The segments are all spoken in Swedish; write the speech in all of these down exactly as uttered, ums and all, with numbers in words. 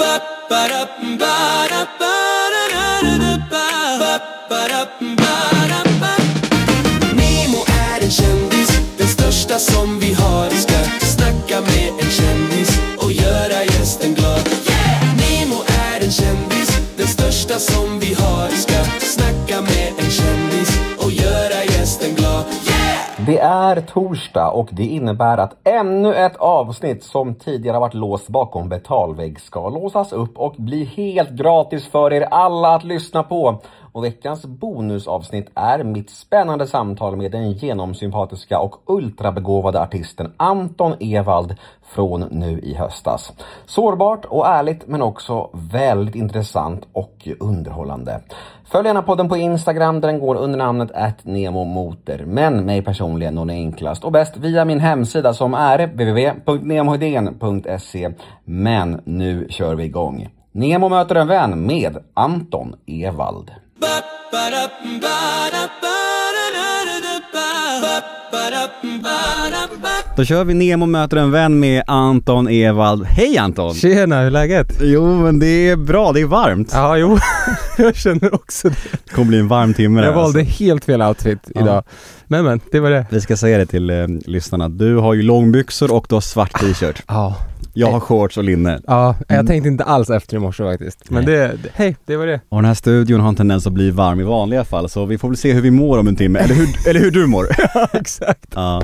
Nemo är en kändis, den största som vi har. Ska snacka med en kändis och göra gästen glad. Yeah! Nemo är en kändis, den största som vi har. Ska snacka med en kändis och göra gästen glad. Yeah! Det är torsdag och det innebär att ännu ett avsnitt som tidigare har varit låst bakom betalvägg ska låsas upp och bli helt gratis för er alla att lyssna på. Och veckans bonusavsnitt är mitt spännande samtal med den genomsympatiska och ultrabegåvade artisten Anton Ewald från nu i höstas. Sårbart och ärligt men också väldigt intressant och underhållande. Följ gärna podden på Instagram där den går under namnet at nemomoter. Men mig personligen når ni enklast och bäst via min hemsida som är w w w punkt nemohedén punkt se. Men nu kör vi igång. Nemo möter en vän med Anton Ewald. Då kör vi Nemo möter en vän med Anton Ewald. Hej Anton! Tjena, hur är läget? Jo, men det är bra, det är varmt. Ja, jo, jag känner också det. Det kommer bli en varm timme där. Jag valde alltså helt fel outfit idag. Ja. Men men, det var det. Vi ska säga det till eh, lyssnarna. Du har ju långbyxor och du har svart t-shirt. Ja. Jag har shorts och linne. Ja, jag mm. tänkte inte alls efter i morse faktiskt. Men det, det, hej, det var det. Och den här studion har en tendens att bli varm i vanliga fall. Så vi får väl se hur vi mår om en timme. Eller hur, eller hur du mår. Ja, exakt. Ja.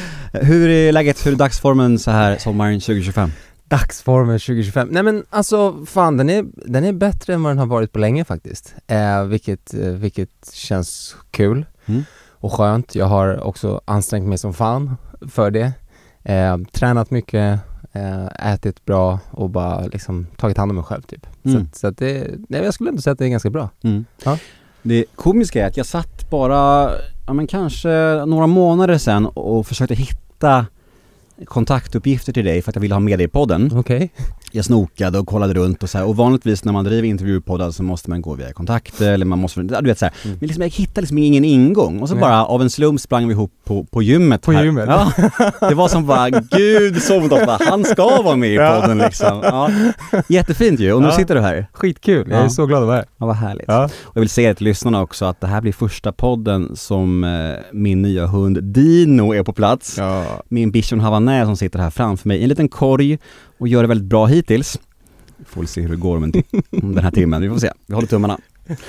Hur är läget? Hur är dagsformen så här sommaren tjugo tjugofem? Dagsformen tjugo tjugofem? Nej men alltså, fan, den är, den är bättre än vad den har varit på länge faktiskt. Eh, vilket, eh, vilket känns kul mm. och skönt. Jag har också ansträngt mig som fan för det. Eh, tränat mycket, eh, ätit bra och bara liksom tagit hand om mig själv typ. Mm. Så, så att det, nej, jag skulle ändå säga att det är ganska bra. Mm. Ja. Det komiska är att jag satt bara, ja men kanske några månader sedan och försökte hitta kontaktuppgifter till dig för att jag ville ha med dig i podden. Okej. Okay. Jag snokade och kollade runt och så här, och vanligtvis när man driver intervjupoddar så måste man gå via kontakter eller man måste, du vet så här, mm. men liksom jag hittade liksom ingen ingång och så mm. bara av en slump sprang vi ihop på, på gymmet på här. gymmet. Ja, det var som bara, gud som de bara, han ska vara med i podden liksom. Ja, jättefint ju, och nu ja. sitter du här. Skitkul, jag är ja. så glad att vara här. Ja, vad härligt. Ja. Och jag vill säga till lyssnarna också att det här blir första podden som eh, min nya hund Dino är på plats. Ja. Min bichon Havanais som sitter här framför mig i en liten korg och gör det väldigt bra hittills. Vi får väl se hur det går om, en t- om den här timmen. Vi får se. Vi håller tummarna.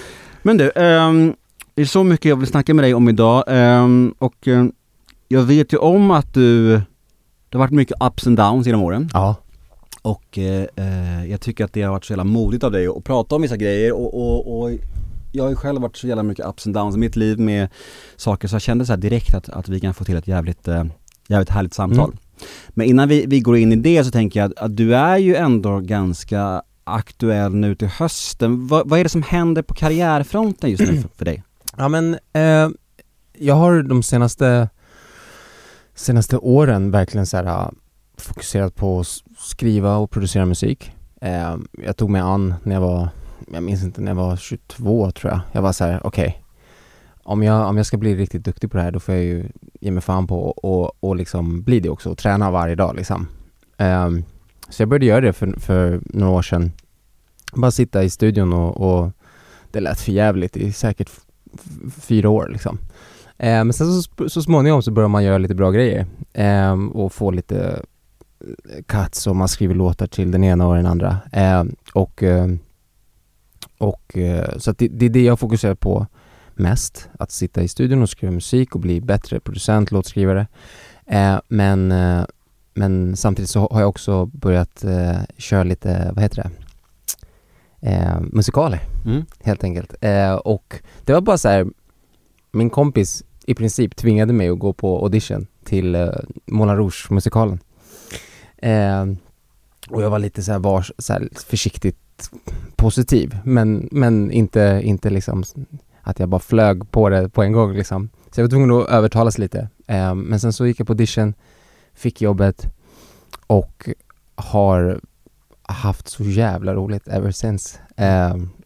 Men du, um, det är så mycket jag vill snacka med dig om idag. Um, och um, jag vet ju om att du det har varit mycket ups and downs genom åren. Ja. Och uh, jag tycker att det har varit så jävla modigt av dig att prata om vissa grejer. Och, och, och jag har ju själv varit så jävla mycket ups and downs i mitt liv med saker. Så jag kände så här direkt att, att vi kan få till ett jävligt, uh, jävligt härligt samtal. Mm. Men innan vi, vi går in i det så tänker jag att, att du är ju ändå ganska aktuell nu till hösten. Va, vad är det som händer på karriärfronten just nu för, för dig? Ja men eh, jag har de senaste senaste åren verkligen så här, fokuserat på att skriva och producera musik. Eh, jag tog mig an när jag var, jag minns inte, när jag var tjugotvå tror jag. Jag var så här, okej. Okay, Om jag, om jag ska bli riktigt duktig på det här då får jag ju ge mig fan på och, och liksom bli det också och träna varje dag liksom. Um, så jag började göra det för, för några år sedan. Bara sitta i studion och, och det lät för jävligt i säkert f- fyra år liksom. Um, men sen så, så småningom så börjar man göra lite bra grejer um, och få lite cuts och man skriver låtar till den ena och den andra. Um, och um, och uh, så att det, det är det jag fokuserar på mest, att sitta i studion och skriva musik och bli bättre producent, låtskrivare. Eh, men, eh, men samtidigt så har jag också börjat eh, köra lite, vad heter det? Eh, musikaler, mm. helt enkelt. Eh, och det var bara så här, min kompis i princip tvingade mig att gå på audition till eh, Moulin Rouge-musikalen. Eh, och jag var lite så här, var, så här försiktigt positiv, men, men inte, inte liksom att jag bara flög på det på en gång liksom. Så jag var tvungen att övertalas lite. Eh, men sen så gick jag på audition, fick jobbet och har haft så jävla roligt ever since. Eh,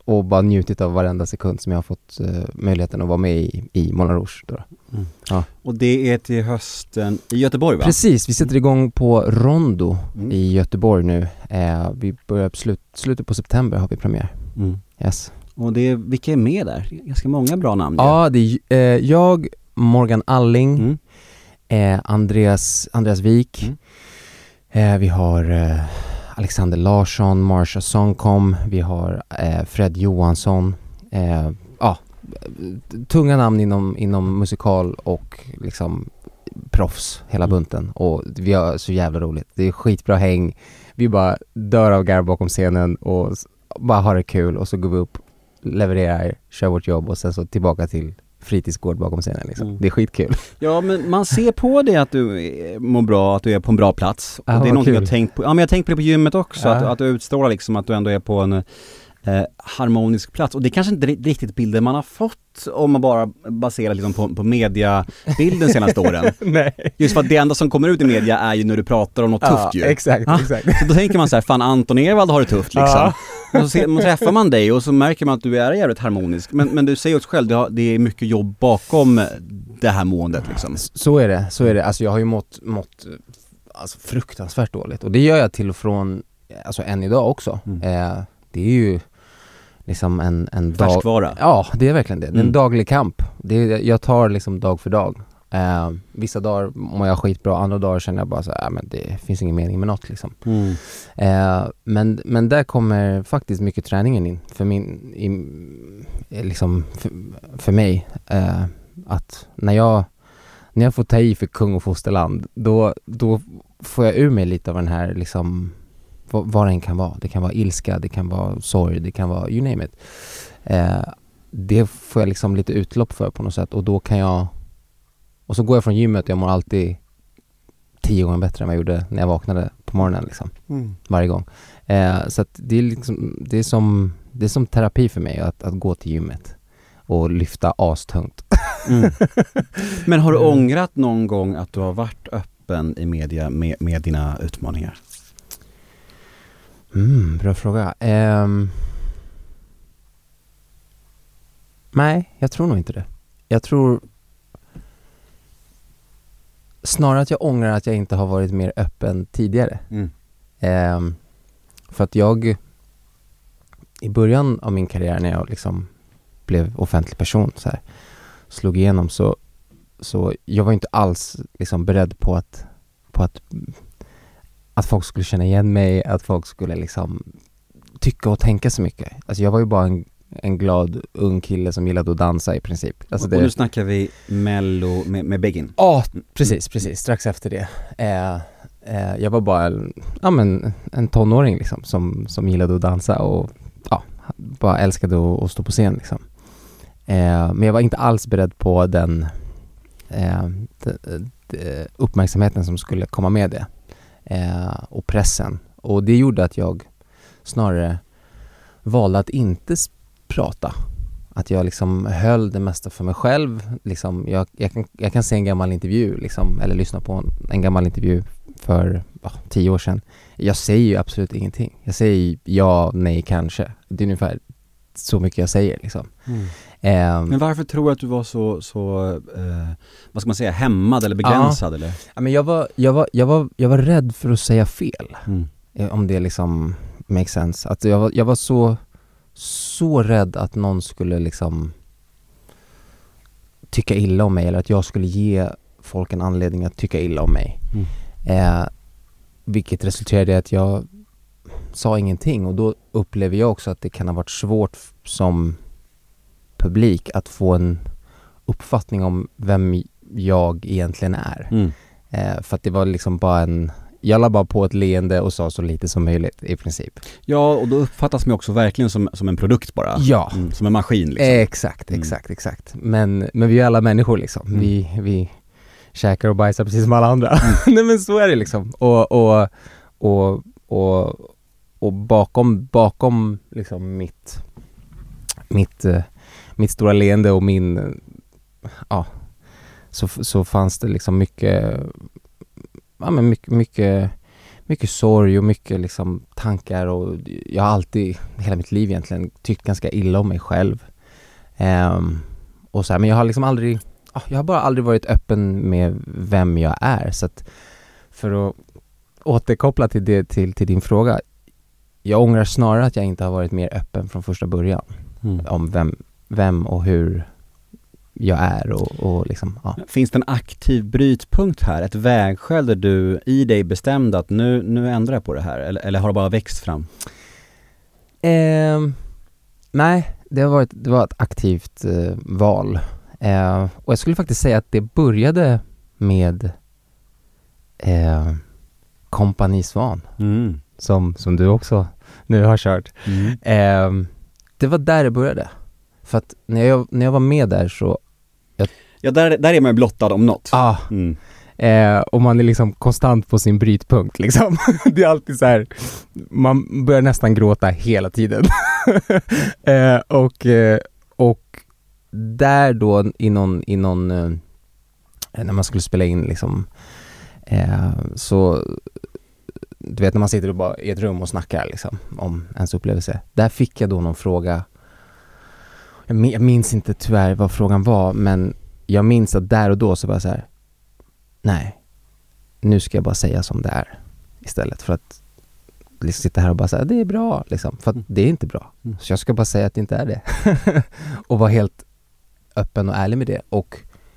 och bara njutit av varenda sekund som jag har fått uh, möjligheten att vara med i, i Moulin Rouge då. Mm. Ja. Och det är till hösten i Göteborg, va? Precis, vi sätter igång på Rondo Mm. i Göteborg nu. Eh, vi börjar på slut, slutet på september har vi premiär. Mm. Yes. Och det är, vilka är med där? Ganska många bra namn. Ja, det är eh, jag, Morgan Alling, Mm. eh, Andreas, Andreas Wik. Mm. Eh, vi har eh, Alexander Larsson, Marsha Songkom, vi har eh, Fred Johansson. Eh, ja, tunga namn inom, inom musikal och liksom proffs, hela Mm. bunten. Och vi har så jävla roligt. Det är skitbra häng. Vi bara dör av garv bakom scenen och s- bara har det kul. Och så går vi upp, levererar, kör vårt jobb och sen så tillbaka till fritidsgård bakom scenen liksom. Mm. Det är skitkul. Ja, men man ser på det att du är- mår bra, att du är på en bra plats. Och Ja, det är vad någonting kul. jag har tänkt på. Ja, men jag har tänkt på det på gymmet också. Ja. Att, att du utstrålar liksom att du ändå är på en eh, harmonisk plats. Och det är kanske inte ri- riktigt bilden man har fått om man bara baserar liksom på, på mediabilden senaste åren. Nej. Just för att det enda som kommer ut i media är ju när du pratar om något tufft ju. exakt, Ja. exakt. Så då tänker man så här, fan Anton Ewald har det tufft liksom. Ja. Och så ser, man träffar man dig och så märker man att du är jävligt harmonisk. Men, men du säger också själv, det, har, det är mycket jobb bakom det här måendet liksom. Så är det, så är det. Alltså jag har ju mått, mått alltså fruktansvärt dåligt. Och det gör jag till och från, alltså än idag också. Mm. Eh, det är ju liksom en, en dag... Färskvara. Ja, det är verkligen det. Det är en Mm. daglig kamp. Det är, jag tar liksom dag för dag. Eh, vissa dagar mår jag skitbra, andra dagar känner jag bara så här, äh, men det finns ingen mening med något liksom. Mm. Eh, men, men där kommer faktiskt mycket träningen in för min, i, liksom för, för mig. Eh, att när jag, när jag får ta i för kung och fosterland, då, då får jag ur mig lite av den här liksom, vad, vad den kan vara. Det kan vara ilska, det kan vara sorg, det kan vara you name it. Eh, det får jag liksom lite utlopp för på något sätt och då kan jag, och så går jag från gymmet och jag mår alltid tio gånger bättre än vad jag gjorde när jag vaknade på morgonen liksom, Mm. varje gång. Eh, så att det är liksom, det är som, det är som terapi för mig att, att gå till gymmet och lyfta astungt. Mm. Men har du ångrat någon gång att du har varit öppen i media med, med dina utmaningar? Mm, bra fråga. Ehm, nej, jag tror nog inte det. Jag tror snarare att jag ångrar att jag inte har varit mer öppen tidigare. Mm. Ehm, för att jag i början av min karriär när jag liksom blev offentlig person så här, slog igenom så, så jag var inte alls liksom beredd på att, på att att folk skulle känna igen mig, att folk skulle liksom tycka och tänka så mycket. Alltså jag var ju bara en, en glad ung kille som gillade att dansa i princip. Alltså Och nu snackar vi Mello med, med Begin. Ja, precis, precis. Strax efter det. Eh, eh, jag var bara en, ja, men, en tonåring liksom, som, som gillade att dansa och ja, bara älskade att, att stå på scen. Liksom. Eh, men jag var inte alls beredd på den eh, de, de uppmärksamheten som skulle komma med det. Eh, och pressen. Och det gjorde att jag snarare valde att inte s- prata. Att jag liksom höll det mesta för mig själv. Liksom, jag, jag, kan, jag kan se en gammal intervju liksom, eller lyssna på en, en gammal intervju för ja, tio år sedan. Jag säger ju absolut ingenting. Jag säger ja, nej, kanske. Det är ungefär så mycket jag säger liksom. Mm. Eh, Men varför tror du att du var så, så eh, vad ska man säga, hämmad eller begränsad? Eller? ja, men jag, var, jag, var, jag, var, jag var rädd för att säga fel. Mm. Eh, Om det liksom makes sense. Att jag var, jag var så så rädd att någon skulle liksom tycka illa om mig eller att jag skulle ge folk en anledning att tycka illa om mig. Mm. Eh, vilket resulterade i att jag sa ingenting och då upplever jag också att det kan ha varit svårt f- som publik att få en uppfattning om vem jag egentligen är. Mm. Eh, för att det var liksom bara en jag la bara på ett leende och sa så lite som möjligt i princip. Ja, och då uppfattas man också verkligen som, som en produkt bara. Ja. Mm, som en maskin liksom. Exakt, Mm. exakt, exakt. Men, men vi är alla människor liksom. Mm. Vi, vi käkar och bajsar precis som alla andra. Nej men så är det liksom. Och, och, och, och, och bakom, bakom liksom mitt, mitt, eh, mitt stora leende och min, eh, ja, så, så fanns det liksom mycket, ja men mycket, mycket, mycket sorg och mycket liksom tankar, och jag har alltid, hela mitt liv egentligen, tyckt ganska illa om mig själv. Um, och så här, men jag har liksom aldrig, jag har bara aldrig varit öppen med vem jag är. Så att för att återkoppla till, det, till, till din fråga, jag ångrar snarare att jag inte har varit mer öppen från första början. Mm. Om vem, vem och hur jag är och, och liksom, ja. Finns det en aktiv brytpunkt här? Ett vägskäl där du i dig bestämde att nu, nu ändrar jag på det här? Eller, eller har det bara växt fram? Eh, nej, det, har varit, det var ett aktivt eh, val. Eh, och jag skulle faktiskt säga att det började med eh, Kompani Svan. Mm. Som, som du också nu har kört. Mm. Eh, det var där det började. För att när jag, när jag var med där så... Jag... Ja, där, där är man ju blottad om något. Ja. Ah, mm. eh, och man är liksom konstant på sin brytpunkt liksom. Det är alltid så här... Man börjar nästan gråta hela tiden. eh, och, eh, och där då i någon... I någon eh, när man skulle spela in liksom... Eh, så... Du vet när man sitter bara i ett rum och snackar liksom, om ens upplevelse. Där fick jag då någon fråga. Jag minns inte tyvärr vad frågan var, men jag minns att där och då så var jag så här: nej, nu ska jag bara säga som det är istället för att liksom sitta här och bara säga det är bra liksom, för att det är inte bra. Mm. Så jag ska bara säga att det inte är det. Och vara helt öppen och ärlig med det. Och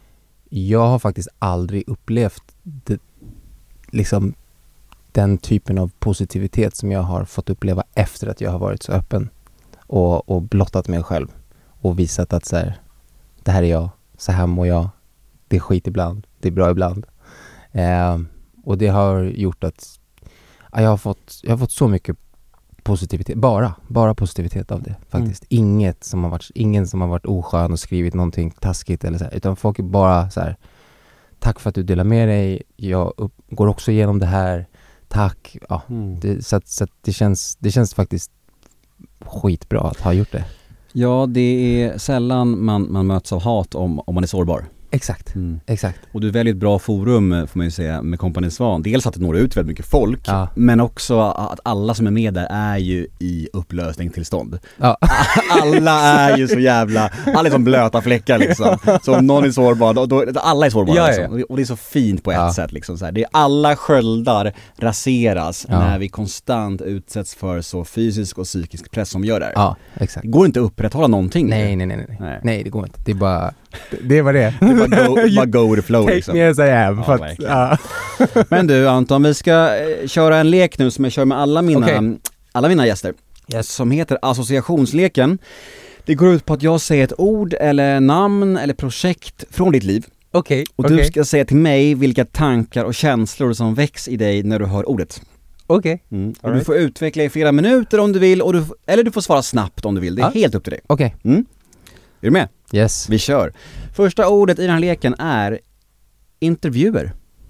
jag har faktiskt aldrig upplevt det, liksom den typen av positivitet som jag har fått uppleva efter att jag har varit så öppen och, och blottat mig själv och visat att så här, det här är jag, så här mår jag, det är skit ibland, det är bra ibland. Eh, och det har gjort att ja, jag, har fått, jag har fått så mycket positivitet, bara, bara positivitet av det faktiskt. Mm. Inget som har varit, ingen som har varit oskön och skrivit någonting taskigt eller så här, utan folk är bara så här: tack för att du delar med dig, jag upp, går också igenom det här, tack. Ja, mm. det, så att, så att det, känns, det känns faktiskt skitbra att ha gjort det. Ja, det är sällan man, man möts av hat om, om man är sårbar. Exakt, mm. exakt. Och du väljer ett bra forum, får man ju säga, med Kompani Svan. Dels att det når ut väldigt mycket folk, ja. Men också att alla som är med där är ju i upplösningstillstånd. Ja. Alla är ju så jävla, alla är som blöta fläckar liksom. Så om någon är sårbar, då, då alla är sårbara ja, liksom. Ja. Och det är så fint på ett ja. sätt liksom så här. Det är alla sköldar raseras ja. när vi konstant utsätts för så fysisk och psykisk press som gör det. Ja, exakt. Det går inte att upprätthålla någonting. Nej, nej, nej, nej. Nej, nej det går inte. Det är bara det var det. Det var go, bara go with the flow take liksom. Me as I am. Ja, att, ja. Men du Anton, vi ska eh, köra en lek nu som jag kör med alla mina, okay. alla mina gäster. Yes. Som heter associationsleken. Det går ut på att jag säger ett ord eller namn eller projekt från ditt liv. Okej. Okay. Och okay. du ska säga till mig vilka tankar och känslor som väcks i dig när du hör ordet. Okej. Okay. Mm. Och right. Du får utveckla i flera minuter om du vill, och du, eller du får svara snabbt om du vill. Det är ah. helt upp till dig. Okej. Okay. Mm. Är du med? Yes. Vi kör. Första ordet i den här leken är intervjuer.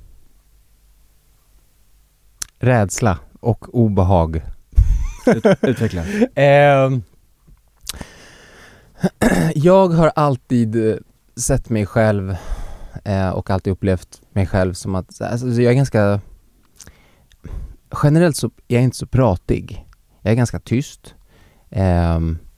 Rädsla och obehag. Ut, utveckla. eh, jag har alltid sett mig själv eh, och alltid upplevt mig själv som att alltså, jag är ganska generellt så jag är inte så pratig. Jag är ganska tyst. Eh,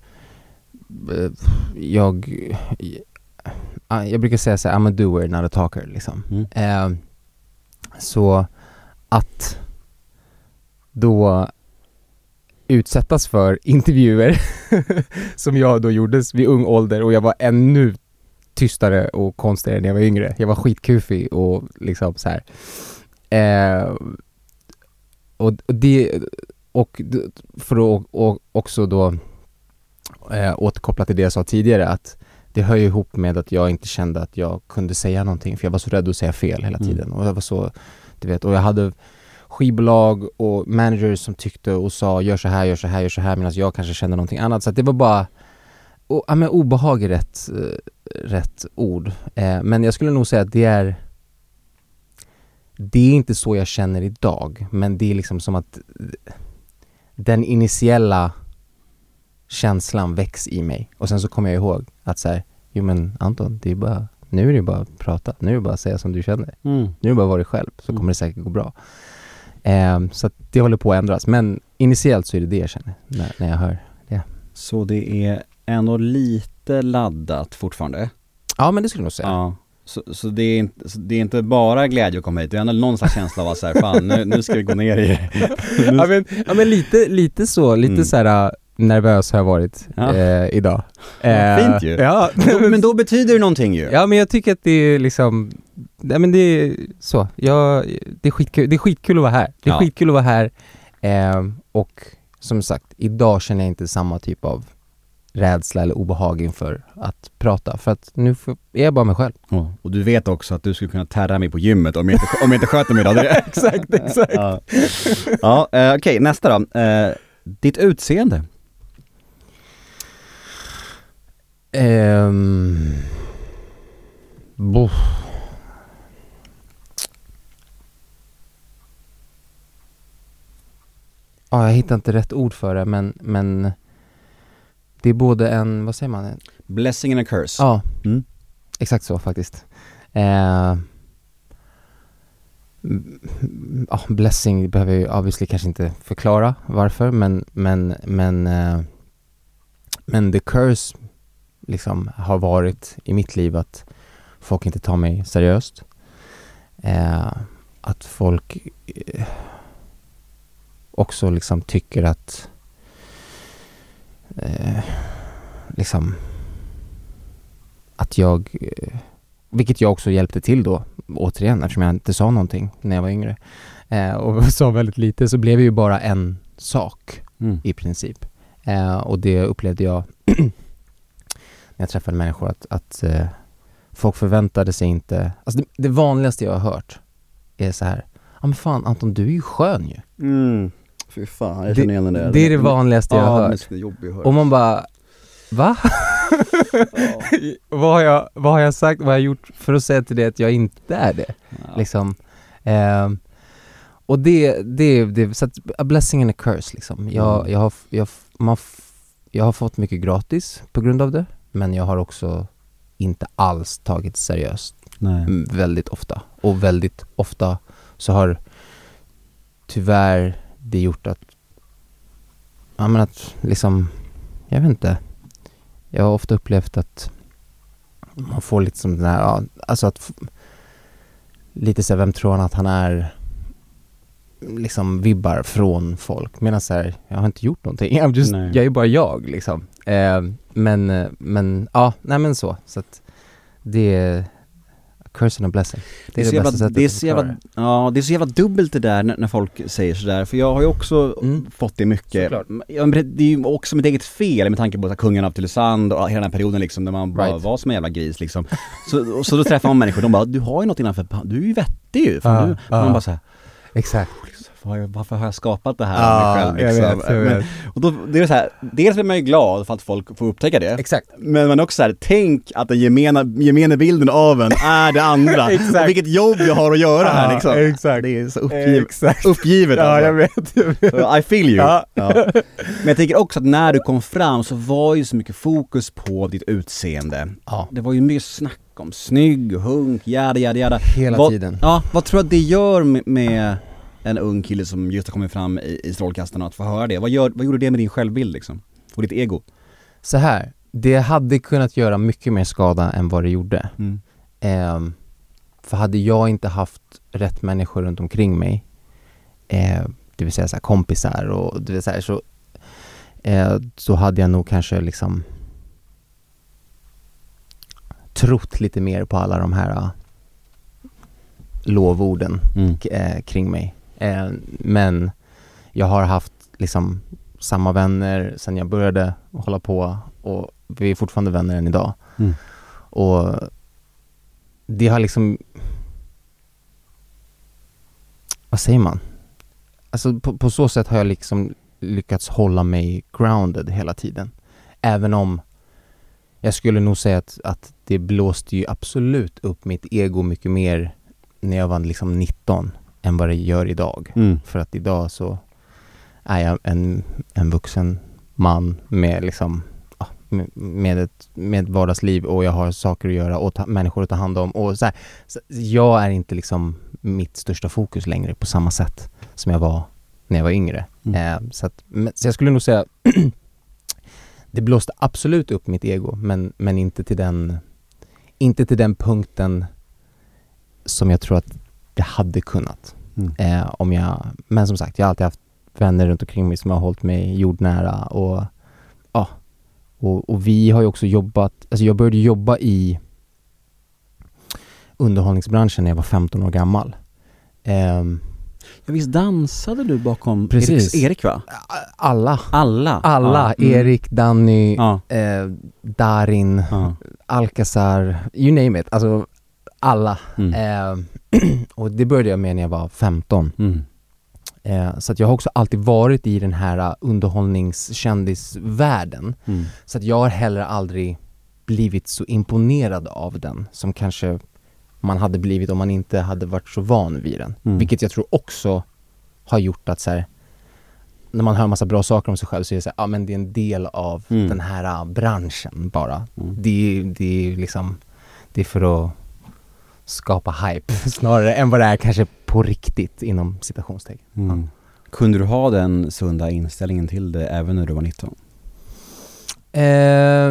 jag jag brukar säga så här, I'm a doer, not a talker liksom. Mm. Eh, så att då utsättas för intervjuer som jag då gjordes vid ung ålder, och jag var ännu tystare och konstigare när jag var yngre. Jag var skitkufig och liksom så här. Eh, och, och det och för att och också då eh, återkoppla till det jag sa tidigare, att det hör ju ihop med att jag inte kände att jag kunde säga någonting, för jag var så rädd att säga fel hela tiden. Mm. Och jag var så, du vet, och jag hade skivbolag och managers som tyckte och sa gör så här, gör så här, gör så här, medan jag kanske kände någonting annat. Så att det var bara och, ja, men obehag är rätt, rätt ord. Eh, men jag skulle nog säga att det är det är inte så jag känner idag, men det är liksom som att den initiella känslan väcks i mig. Och sen så kommer jag ihåg att så här, jo men Anton, det är bara, nu är det bara att prata. Nu är det bara att säga som du känner. Mm. Nu är det bara att vara dig själv, så kommer det säkert gå bra. Eh, så att det håller på att ändras. Men initiellt så är det det jag känner när, när jag hör det. Så det är ändå lite laddat fortfarande? Ja, men det skulle jag nog säga. Ja. Så, så, det är inte, så det är inte bara glädje att komma hit, det är ändå någon slags känsla av att så här, fan, nu, nu ska vi gå ner i ja, men, ja men lite, lite så, lite mm. så här nervös har jag varit ja. eh, idag. Ja, fint ju. Ja. Men, men då betyder det någonting ju. Ja, men jag tycker att det är liksom, nej men det är så, jag, det är skitkul, det är skitkul att vara här. Det är ja. skitkul att vara här eh, och som sagt, idag känner jag inte samma typ av rädsla eller obehag inför att prata, för att nu är jag bara mig själv. Oh. Och du vet också att du skulle kunna tärra mig på gymmet om jag inte, om jag inte sköter mig idag. Exakt, exakt. Ja, ja eh, okej, okay, nästa då. Eh, ditt utseende. Um, ja, jag hittar inte rätt ord för det, men, men det är både en, vad säger man? Blessing and a curse. Ja, mm. exakt så faktiskt. Eh, ja, blessing behöver jag ju obviously kanske inte förklara varför, men, men, men, eh, men the curse liksom har varit i mitt liv att folk inte tar mig seriöst. Eh, att folk eh, också liksom tycker att eh, liksom att jag eh, vilket jag också hjälpte till då återigen, eftersom jag inte sa någonting när jag var yngre eh, och sa väldigt lite, så blev det ju bara en sak mm. i princip. Eh, och det upplevde jag när jag träffade människor, att, att eh, folk förväntade sig inte, alltså det, det vanligaste jag har hört är så här: ja men fan Anton, du är ju skön ju. Mm. Fy fan, jag känner igen det där. Det är det vanligaste jag har hört. Och man bara, va? vad, har jag, vad har jag sagt, vad har jag gjort för att säga till det att jag inte är det? Ja. Liksom. Eh, och det, det, det, så att a blessing and a curse liksom. Jag, mm. jag, har, jag, man, jag har fått mycket gratis på grund av det, men jag har också inte alls tagit seriöst. Nej. Väldigt ofta. Och väldigt ofta så har tyvärr det gjort att ja men att liksom, jag vet inte, jag har ofta upplevt att man får lite som den här, ja, alltså att lite så här, vem tror han att han är, liksom vibbar från folk, medan så här, jag har inte gjort någonting, I'm just, jag är bara jag liksom. Eh, men, men ja, nej men så, så att det är curse and a blessing. Det är det, det bästa sättet det är så jävla, ja, det är så jävla dubbelt det där när, när folk säger sådär, för jag har ju också mm. fått det mycket. Ja, det är ju också mitt eget fel med tanke på att kungen av Tylösand och hela den här perioden liksom, där man bara right. var som en jävla gris liksom. Så, så då träffar man människor, de bara, du har ju något innanför, du är ju vettig ju. För ah, du, ah. Man bara såhär, exakt. Varför har jag skapat det här ah, med mig själv liksom? Jag vet, jag vet. Men, och då, det är så här, dels blir man ju glad för att folk får upptäcka det. Exakt. Men man också så här, tänk att den gemena, gemena bilden av en är det andra. Och vilket jobb jag har att göra här liksom. Exakt. Det är så uppgivet. Exakt. Uppgivet alltså. Ja, jag vet, jag vet. I feel you. Ja. Ja. Men jag tänker också att när du kom fram så var ju så mycket fokus på ditt utseende. Ja. Det var ju mycket snack om snygg, hunk, jada, jada, jada. Hela vad, tiden. Ja, vad tror du att det gör med, med en ung kille som just har kommit fram i, i strålkastarna, att få höra det? Vad, gör, vad gjorde det med din självbild liksom? Och ditt ego? Så här, det hade kunnat göra mycket mer skada än vad det gjorde. Mm. Eh, för hade jag inte haft rätt människor runt omkring mig, eh, det vill säga så här, kompisar och det vill säga så, eh, så hade jag nog kanske liksom trott lite mer på alla de här uh, lovorden mm. k- eh, kring mig. Eh, men jag har haft liksom samma vänner sedan jag började hålla på, och vi är fortfarande vänner än idag. Mm. Och det har liksom, vad säger man? Alltså på, på så sätt har jag liksom lyckats hålla mig grounded hela tiden. Även om jag skulle nog säga att, att det blåste ju absolut upp mitt ego mycket mer när jag var liksom nitton än vad det gör idag. Mm. För att idag så är jag en, en vuxen man med liksom med ett med vardagsliv, och jag har saker att göra och ta, människor att ta hand om, och så här, så jag är inte liksom mitt största fokus längre på samma sätt. som jag var när jag var yngre. Mm. Eh, så, att, men, så jag skulle nog säga det blåste absolut upp mitt ego, men, men inte till den inte till den punkten som jag tror att jag hade kunnat. Mm. Eh, om jag, men som sagt, jag har alltid haft vänner runt omkring mig som har hållit mig jordnära och ja, och, och vi har ju också jobbat, alltså jag började jobba i underhållningsbranschen när jag var femton år gammal. Eh, Ja, visst dansade du bakom Precis. Erik, Erik va? Alla. Alla? Alla. Ja. Mm. Erik, Danny, Ja. eh, Darin, Ja. Alcazar, you name it. Alltså alla. Mm. Eh, och det började jag med när jag var femton. Mm. Eh, så att jag har också alltid varit i den här underhållningskändisvärlden. Mm. Så att jag har heller aldrig blivit så imponerad av den som kanske man hade blivit om man inte hade varit så van vid den. Mm. Vilket jag tror också har gjort att så här, när man hör en massa bra saker om sig själv så är det så här, ja men det är en del av Mm. den här uh, branschen bara. Mm. Det, det är liksom, det är för att skapa hype snarare än vad det är kanske på riktigt inom citationstecken. Mm. Ja. Kunde du ha den sunda inställningen till det även när du var nitton? Eh,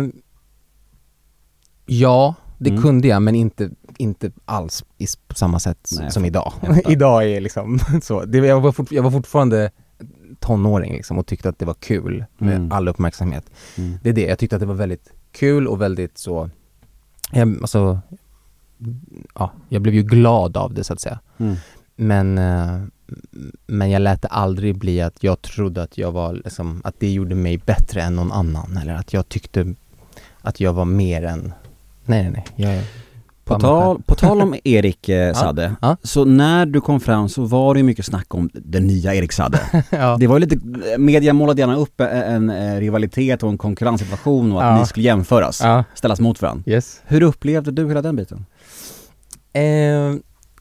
ja, det Mm. kunde jag, men inte, inte alls i, på samma sätt Nej, som jag idag. jag fattar. Idag är liksom så. Det, jag, var fort, jag var fortfarande tonåring liksom och tyckte att det var kul med Mm. all uppmärksamhet. Mm. Det är det, jag tyckte att det var väldigt kul och väldigt så, jag, alltså, ja, jag blev ju glad av det så att säga. Mm. Men, eh, men jag lät det aldrig bli att jag trodde att jag var liksom, att det gjorde mig bättre än någon annan eller att jag tyckte att jag var mer än, nej nej nej. Jag, På tal, på tal om Erik eh, Saade, ja. så när du kom fram så var det ju mycket snack om den nya Erik Saade. ja. Det var ju lite, media målade gärna upp en, en rivalitet och en konkurrenssituation och att Ja. ni skulle jämföras, Ja. ställas mot varandra. Yes. Hur upplevde du hela den biten? Eh,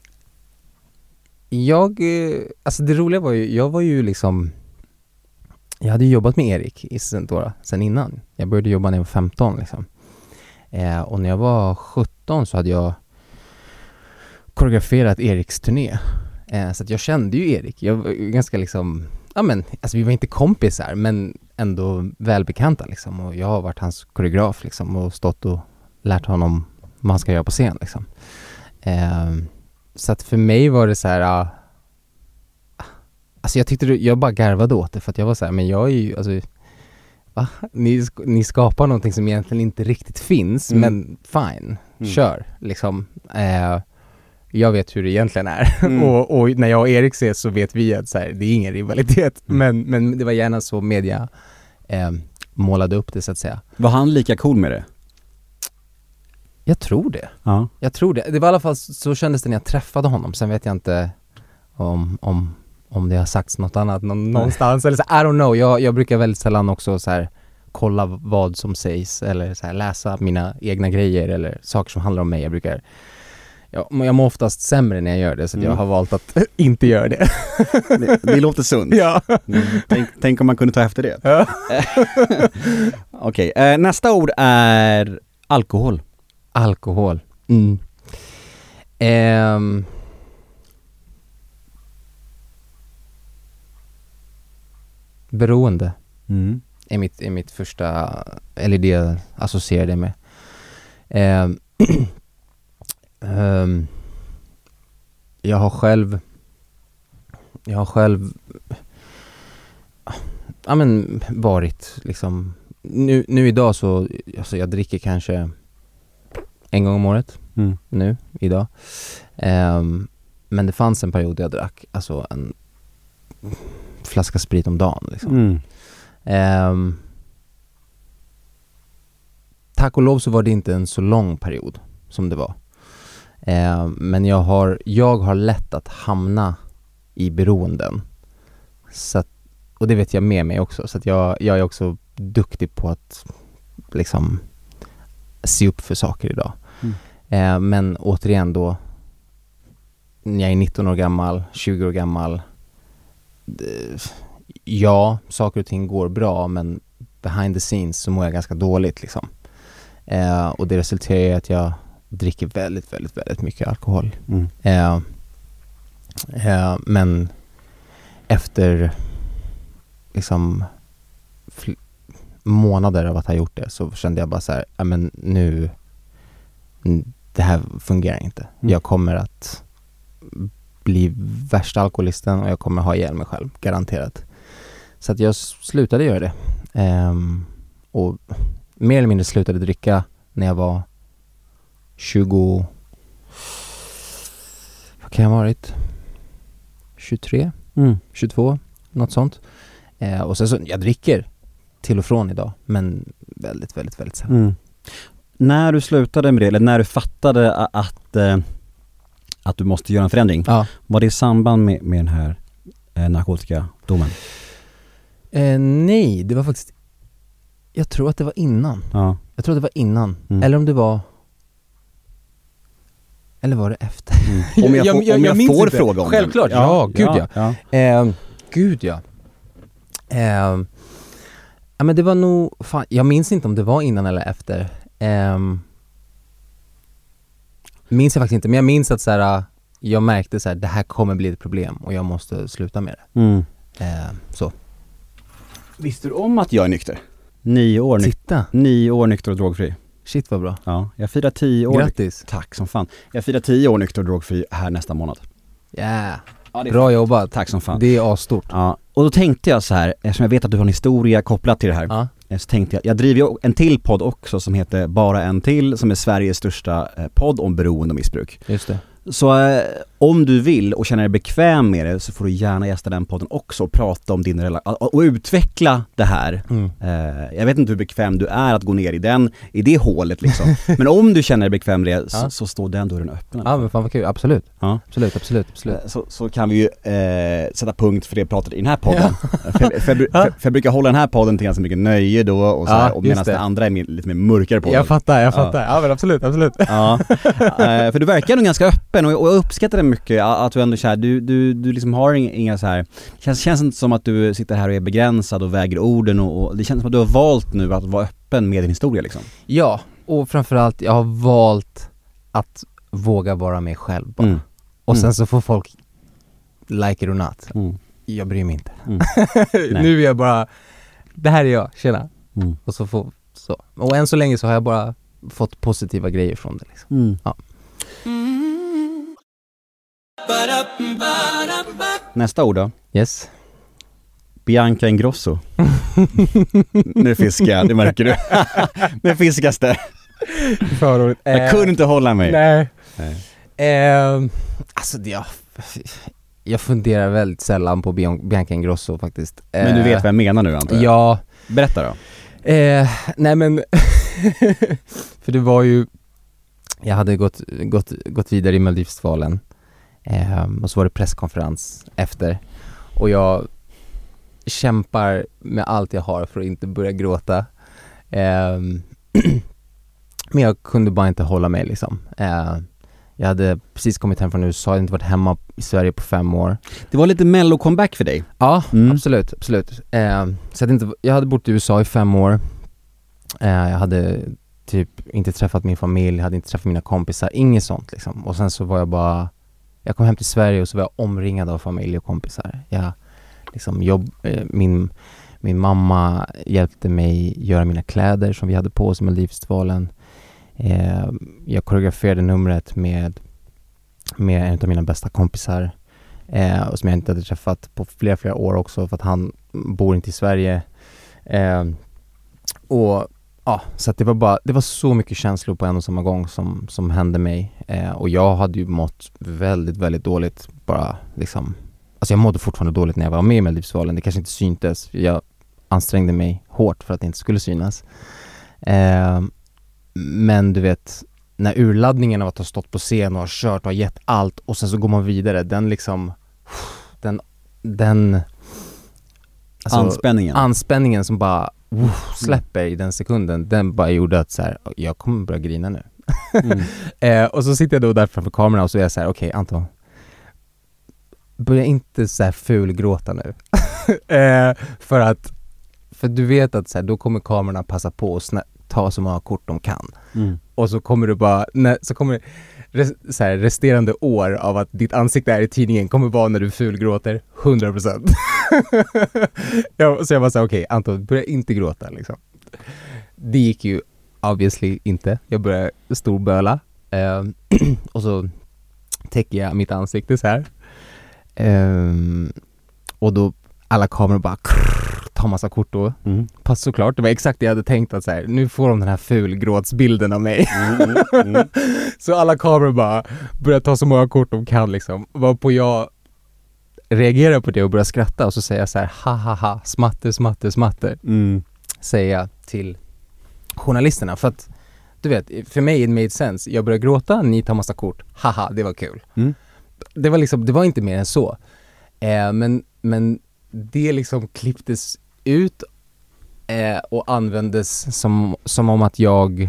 jag, eh, alltså det roliga var ju, jag var ju liksom, jag hade ju jobbat med Erik i sen, då, sen innan. Jag började jobba när jag var femton liksom. Eh, och när jag var sjutton så hade jag koreograferat Eriks turné. Eh, så att jag kände ju Erik. Jag var ju ganska liksom, ja men, alltså vi var inte kompisar men ändå välbekanta liksom. Och jag har varit hans koreograf liksom och stått och lärt honom vad han ska göra på scen liksom. Eh, så att för mig var det så här, uh, alltså jag tyckte det, jag bara garvade åt det för att jag var så här, men jag är ju, alltså va? Ni, sk- ni skapar någonting som egentligen inte riktigt finns, Mm. men fine, Mm. kör liksom. Eh, jag vet hur det egentligen är. Mm. och, och när jag och Erik ses så vet vi att så här, det är ingen rivalitet. Mm. Men, men det var gärna så media eh, målade upp det så att säga. Var han lika cool med det? Jag tror det. Ja. Jag tror det. Det var i alla fall så kändes det när jag träffade honom. Sen vet jag inte om, om, om det har sagts något annat någon, någonstans. Eller så, I don't know. Jag, jag brukar väldigt sällan också så här, kolla vad som sägs eller så här, läsa mina egna grejer eller saker som handlar om mig. Jag brukar, jag, jag mår oftast sämre när jag gör det så att Mm. jag har valt att inte göra det. Det, det låter sunt. Ja. Mm. Tänk, tänk om man kunde ta efter det. Ja. Okej, eh, nästa ord är alkohol. Alkohol. Mm. Ehm. Beroende. Mm. är mitt, är mitt första, eller det jag associerar det med. Um, um, jag har själv jag har själv ja men varit liksom nu, nu idag så alltså jag dricker kanske en gång om året Mm. nu, idag. Um, men det fanns en period där jag drack alltså en flaska sprit om dagen liksom. Mm. Um, tack och lov så var det inte en så lång period som det var. Um, men jag har, jag har lätt att hamna i beroenden. Så att, och det vet jag med mig också. Så att jag, jag är också duktig på att liksom se upp för saker idag. Mm. Uh, men återigen då, när jag är nitton år gammal, tjugo år gammal, det, ja, saker och ting går bra men behind the scenes så mår jag ganska dåligt liksom. Eh, och det resulterar i att jag dricker väldigt, väldigt, väldigt mycket alkohol. Mm. Eh, eh, men efter liksom fl- månader av att ha gjort det så kände jag bara så här, ja men nu det här fungerar inte. Mm. Jag kommer att bli värsta alkoholisten och jag kommer ha ihjäl mig själv, garanterat. Så att jag slutade göra det. Um, och mer eller mindre slutade dricka när jag var tjugo... Vad kan jag ha varit? tjugotre? Mm. tjugotvå? Något sånt. Uh, och sen så, jag dricker till och från idag, men väldigt, väldigt, väldigt sällan. Mm. När du slutade med det, eller när du fattade att, eh, att du måste göra en förändring, ja. Var det i samband med, med den här eh, narkotikadomen? Eh, nej, det var faktiskt, jag tror att det var innan. Ja. Jag tror att det var innan. Mm. Eller om det var, eller var det efter? Mm. Om jag, jag, jag, om jag, jag får fråga om självklart, den. ja, gud ja. ja. ja. Eh, gud ja. Eh, ja men det var nog, fan, jag minns inte om det var innan eller efter. Um, minns jag faktiskt inte, men jag minns att så här, jag märkte så här, det här kommer bli ett problem och jag måste sluta med det. Mm. Uh, så. Visste du om att jag är nykter? Nio år, nyk- Titta. nio år nykter och drogfri. Shit vad bra. Ja, jag firar tio år. Grattis. Tack som fan. Jag firar tio år nykter och drogfri här nästa månad. Yeah. Ja, bra jobbat. Tack som fan. Det är asstort. Ja, och då tänkte jag så här, eftersom jag vet att du har en historia kopplat till det här. Ja. Så tänkte jag, jag driver ju en till podd också som heter Bara en till, som är Sveriges största podd om beroende och missbruk. Just det. Så eh, om du vill och känner dig bekväm med det så får du gärna gästa den podden också och prata om din relation och utveckla det här. Mm. Eh, jag vet inte hur bekväm du är att gå ner i den, i det hålet liksom. Men om du känner dig bekväm med det så, ja. så står den dörren öppen. Ja men fan vad kul, absolut. Ja. Absolut, absolut, absolut. Eh, så, så kan vi ju eh, sätta punkt för det pratet i den här podden. Ja. för, för, för, för, för jag brukar hålla den här podden till ganska mycket nöje då och, så här, ja, och medan den andra är mer, lite mer mörkare på. Jag fattar, jag fattar. Ja, ja men absolut, absolut. Ja. Eh, för du verkar nog ganska öppen och, och jag uppskattar det mycket att du ändå så här, du, du, du liksom har inga så här, känns, känns inte som att du sitter här och är begränsad och väger orden och, och det känns som att du har valt nu att vara öppen med din historia liksom. Ja, och framförallt jag har valt att våga vara mig själv bara. Mm. Och sen mm. så får folk like it or not. Mm. Jag bryr mig inte. Mm. Nu är jag bara, det här är jag, tjena. Mm. Och så får, så. Och än så länge så har jag bara fått positiva grejer från det liksom. Mm. Ja. Nästa ord då? Yes. Bianca Ingrosso. Nu fiskar jag, det märker du. Nu fiskas det. Förut. Jag kunde inte hålla mig. Nej. nej. Eh, alltså det, jag, jag funderar väldigt sällan på Bianca Ingrosso faktiskt. Eh, men du vet vad jag menar nu antar jag? Ja. Berätta då. Eh, nej men för det var ju, jag hade gått, gått, gått vidare i Melodifestivalen. Eh, och så var det presskonferens efter och jag kämpar med allt jag har för att inte börja gråta. Eh, men jag kunde bara inte hålla mig liksom. Eh, jag hade precis kommit hem från U S A, jag hade inte varit hemma i Sverige på fem år. Det var lite mello-comeback för dig. Ja, mm. absolut, absolut. Eh, så jag, hade inte, jag hade bott i U S A i fem år. Eh, jag hade typ inte träffat min familj, jag hade inte träffat mina kompisar, inget sånt liksom. Och sen så var jag bara, jag kom hem till Sverige och så var jag omringad av familj och kompisar. Jag liksom jobb, eh, min, min mamma hjälpte mig göra mina kläder som vi hade på oss i Melodifestivalen. Eh, jag koreograferade numret med, med en av mina bästa kompisar eh, och som jag inte hade träffat på flera, flera år också för att han bor inte i Sverige. Eh, och ja, så att det var bara, det var så mycket känslor på en och samma gång som, som hände mig. Eh, och jag hade ju mått väldigt, väldigt dåligt bara liksom. Alltså jag mådde fortfarande dåligt när jag var med i Melodifestivalen. Det kanske inte syntes. Jag ansträngde mig hårt för att det inte skulle synas. Eh, men du vet, när urladdningen av att ha stått på scen och ha kört och ha gett allt och sen så går man vidare, den liksom, den, den alltså, anspänningen. Anspänningen som bara uh, släpper i den sekunden, den bara gjorde att så här, jag kommer börja grina nu. Mm. eh, och så sitter jag då där framför kameran och så är jag så här, okej okay, Anton, börja inte så här fulgråta nu. eh, för att för du vet att så här, då kommer kamerorna passa på och snä- ta så många kort de kan. Mm. Och så kommer du bara, nej, så kommer res, så här, resterande år av att ditt ansikte är i tidningen kommer vara när du fulgråter hundra procent. jag, så jag var så okej, okay, Anton, börja inte gråta liksom. Det gick ju obviously inte. Jag började storböla. Eh, och så täcker jag mitt ansikte så här. Eh, och då alla kameror bara krrr, tar massa kort då. Mm. Pass såklart. Det var exakt det jag hade tänkt att så här, nu får de den här fulgråtsbilden av mig. Mm, mm, mm. Så alla kameror bara börjar ta så många kort de kan liksom. Varpå jag reagerar på det och börjar skratta och så säger jag så här, ha ha ha, smatter, smatter, smatter. Mm. Säger jag till journalisterna. För att, du vet, för mig it made sense. Jag börjar gråta, ni tar massa kort. Haha, det var kul. Mm. Det var liksom, det var inte mer än så. Eh, men, men det liksom klipptes ut eh, och användes som, som om att jag...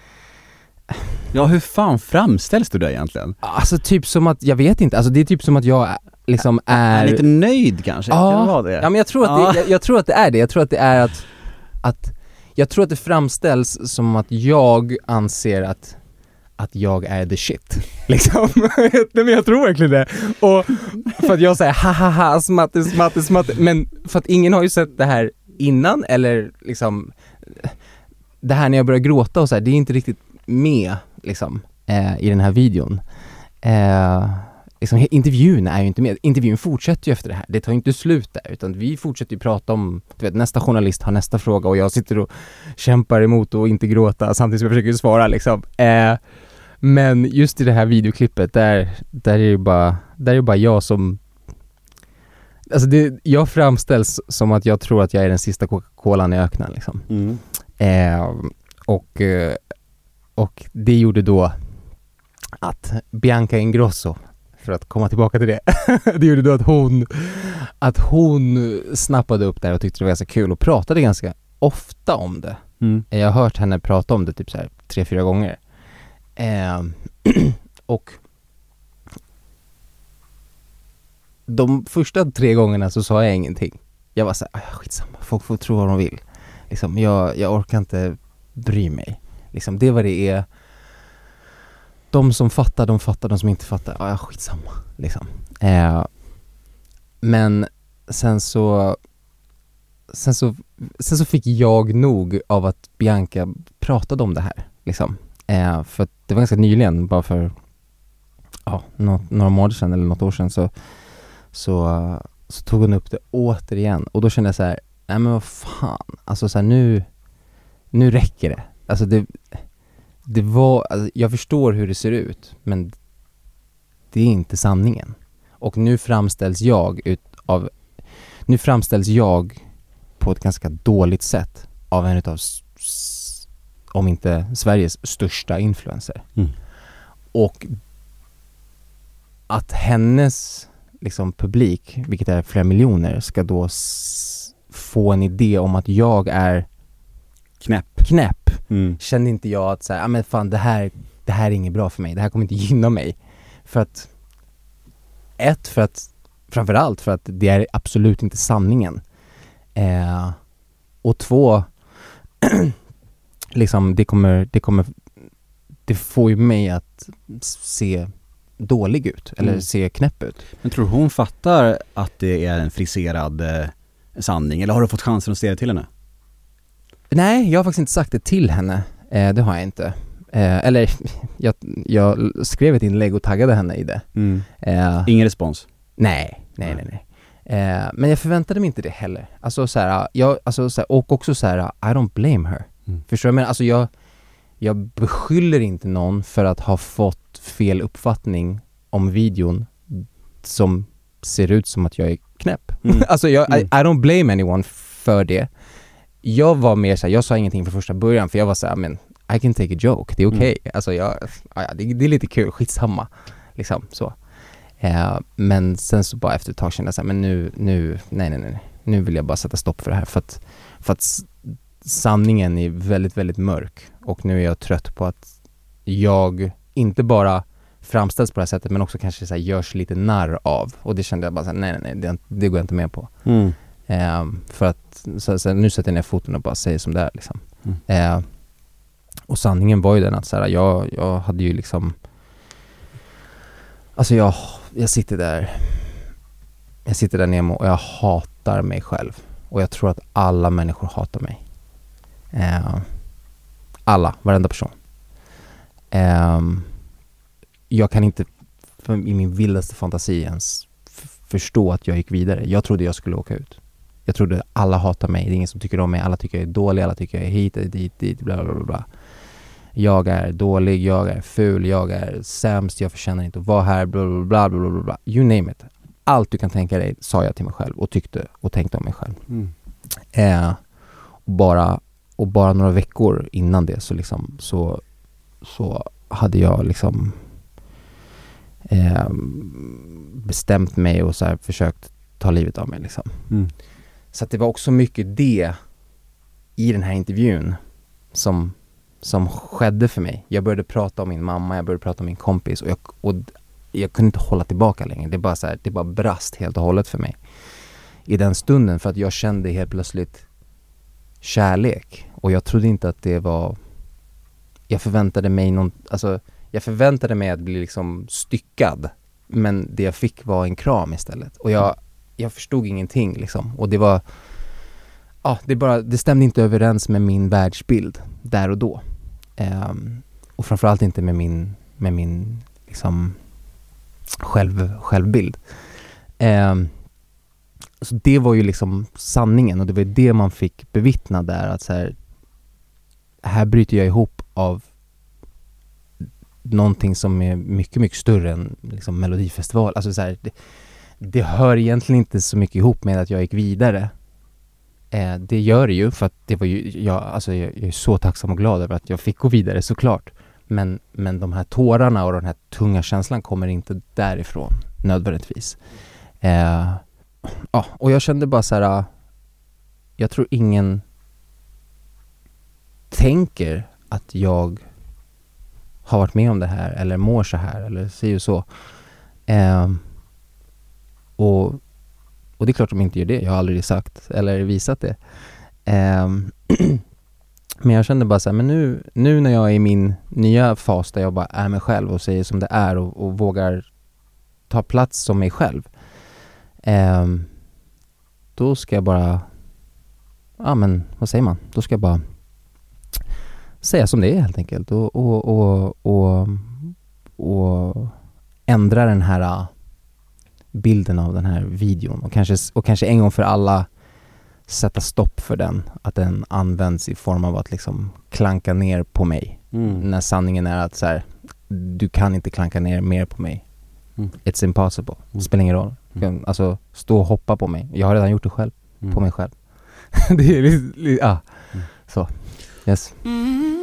Ja, hur fan framställs du där egentligen? Alltså typ som att, jag vet inte, alltså det är typ som att jag liksom är... Är lite nöjd kanske? Ja, kan det vara det? Ja, men jag tror, att ja. det, jag, jag tror att det är det. Jag tror att det är att, att jag tror att det framställs som att jag anser att att jag är the shit. Liksom. Nej, men jag tror verkligen det. Och för att jag säger ha ha ha, smatte, smatte, smatte. Men för att ingen har ju sett det här innan, eller liksom det här när jag börjar gråta och så här, det är inte riktigt med liksom eh, i den här videon. Eh, liksom, intervjun är ju inte med. Intervjun fortsätter ju efter det här. Det tar ju inte slut där, utan vi fortsätter ju prata om, du vet, nästa journalist har nästa fråga och jag sitter och kämpar emot och inte gråta samtidigt som jag försöker svara liksom. Eh, men just i det här videoklippet där, där är det bara där är det bara jag som, alltså det, jag framställs som att jag tror att jag är den sista Coca-Colan i öknen liksom. Mm. Eh, och och det gjorde då att Bianca Ingrosso, för att komma tillbaka till det, det gjorde då att hon att hon snappade upp där och tyckte det var ganska kul och pratade ganska ofta om det. Mm. Jag har hört henne prata om det typ så här tre, fyra gånger. Eh, och de första tre gångerna så sa jag ingenting. Jag var så här, skitsamma, folk får tro vad de vill. Liksom, jag, jag orkar inte bry mig. Liksom, det var det är. De som fattar, de fattar. De som inte fattar, ja, skitsamma. Liksom. Eh, men sen så sen så sen så fick jag nog av att Bianca pratade om det här. Liksom. Eh, för att det var ganska nyligen, bara för ja, något, några månader sedan eller något år sedan så, så, så tog hon upp det återigen. Och då kände jag så här, nej men vad fan. Alltså så här, nu, nu räcker det. Alltså det, det var, alltså jag förstår hur det ser ut, men det är inte sanningen. Och nu framställs jag ut av, nu framställs jag på ett ganska dåligt sätt av en utav, om inte Sveriges största influencer. Mm. Och att hennes liksom publik, vilket är flera miljoner, ska då s- få en idé om att jag är knäpp. Knäpp. Mm. Kände inte jag att så här, ah, men fan, det här, det här är inget bra för mig. Det här kommer inte gynna mig. För att ett, för att framförallt för att det är absolut inte sanningen. Eh, och två, liksom det kommer, det kommer, det får ju mig att se dålig ut eller mm. se knäpp ut. Men tror hon fattar att det är en friserad eh, sanning, eller har du fått chansen att se det till henne? Nej, jag har faktiskt inte sagt det till henne. Eh, det har jag inte. Eh, eller jag, jag skrev ett inlägg och taggade henne i det. Mm. Eh, Ingen respons? Nej, nej, nej, nej. Eh, men jag förväntade mig inte det heller. Alltså så här, jag, alltså så här, och också så här, I don't blame her. Mm. Förstår du? Men alltså jag, jag beskyller inte någon för att ha fått fel uppfattning om videon som ser ut som att jag är knäpp. Mm. Alltså jag, mm. I, I don't blame anyone för det. Jag var mer så här, jag sa ingenting från första början, för jag var så här, men I can take a joke, det är okej. Okay. Mm. Alltså jag, ja, det, det är lite kul, skitsamma. Liksom så. Eh, men sen så bara efter ett tag kände jag så här, men nu, nu, nej, nej, nej. Nu vill jag bara sätta stopp för det här. För att, för att sanningen är väldigt, väldigt mörk. Och nu är jag trött på att jag inte bara framställs på det här sättet, men också kanske så här görs lite narr av. Och det kände jag bara så här, nej, nej, nej, det, det går jag inte med på. Mm. Eh, för att så, så, nu sätter jag ner foten och bara säger som det är liksom. Mm. Eh, och sanningen var ju den att så här, jag, jag hade ju liksom Alltså jag, jag sitter där Jag sitter där Nemo och jag hatar mig själv. Och jag tror att alla människor hatar mig. Eh, alla, varenda person. Eh, jag kan inte för, i min vildaste fantasi ens f- förstå att jag gick vidare. Jag trodde jag skulle åka ut. Jag trodde alla hatar mig. Det är ingen som tycker om mig. Alla tycker jag är dålig. Alla tycker jag är hit, dit, dit, bla bla bla. Jag är dålig, jag är ful, jag är sämst, jag förtjänar inte att vara här, bla bla bla bla bla bla. You name it. Allt du kan tänka dig sa jag till mig själv och tyckte och tänkte om mig själv. Mm. Eh, och, bara, och bara några veckor innan det så liksom så, så hade jag liksom eh, bestämt mig och så här försökt ta livet av mig liksom. Mm. Så att det var också mycket det i den här intervjun som som skedde för mig. Jag började prata om min mamma, jag började prata om min kompis och jag, och jag kunde inte hålla tillbaka längre. Det bara så här, det bara brast helt och hållet för mig i den stunden, för att jag kände helt plötsligt kärlek och jag trodde inte att det var, jag förväntade mig någon, alltså jag förväntade mig att bli liksom styckad, men det jag fick var en kram istället och jag, jag förstod ingenting liksom, och det var ja, det bara, det stämde inte överens med min världsbild där och då. Um, och framförallt inte med min med min liksom själv, självbild. Um, så det var ju liksom sanningen och det var det man fick bevittna där, att så här, här bryter jag ihop av någonting som är mycket, mycket större än liksom Melodifestival. Alltså så här, det, det hör egentligen inte så mycket ihop med att jag gick vidare. Eh, det gör det ju, för att det var ju, jag, alltså jag, jag är så tacksam och glad över att jag fick gå vidare, såklart. Men, men de här tårarna och den här tunga känslan kommer inte därifrån nödvändigtvis. Eh, ja, och jag kände bara så här, jag tror ingen tänker att jag har varit med om det här eller mår så här eller säger ju så. Eh, och Och det är klart de inte gör det. Jag har aldrig sagt eller visat det. Um, men jag kände bara så här, men nu, nu när jag är i min nya fas där jag bara är mig själv och säger som det är och, och vågar ta plats som mig själv. Um, då ska jag bara, ja men vad säger man? Då ska jag bara säga som det är helt enkelt. Och, och, och, och, och ändra den här bilden av den här videon och kanske, och kanske en gång för alla sätta stopp för den, att den används i form av att liksom klanka ner på mig, mm. när sanningen är att så här, du kan inte klanka ner mer på mig. mm. It's impossible, det spelar ingen roll. mm. Alltså stå och hoppa på mig, jag har redan gjort det själv, mm. på mig själv. Det är lite, li, ah. mm. Så, yes. mm.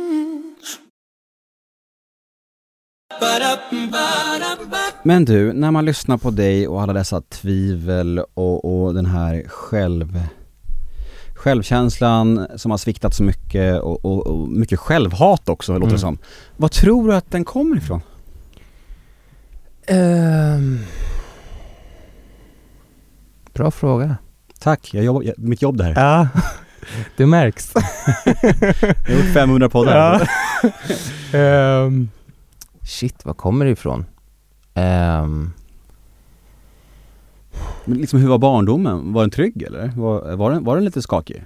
Men du, när man lyssnar på dig och alla dessa tvivel och, och den här själv, självkänslan som har sviktat så mycket och, och, och mycket självhat också, låter det som. Vad tror du att den kommer ifrån? Um, bra fråga. Tack, jag jobbar, jag, mitt jobb det här. Ja, det märks. Jag har gjort femhundra poddar. Ja. um, Shit, vad kommer det ifrån? Um... Men liksom, hur var barndomen? Var den trygg eller? Var, var, den, var den lite skakig?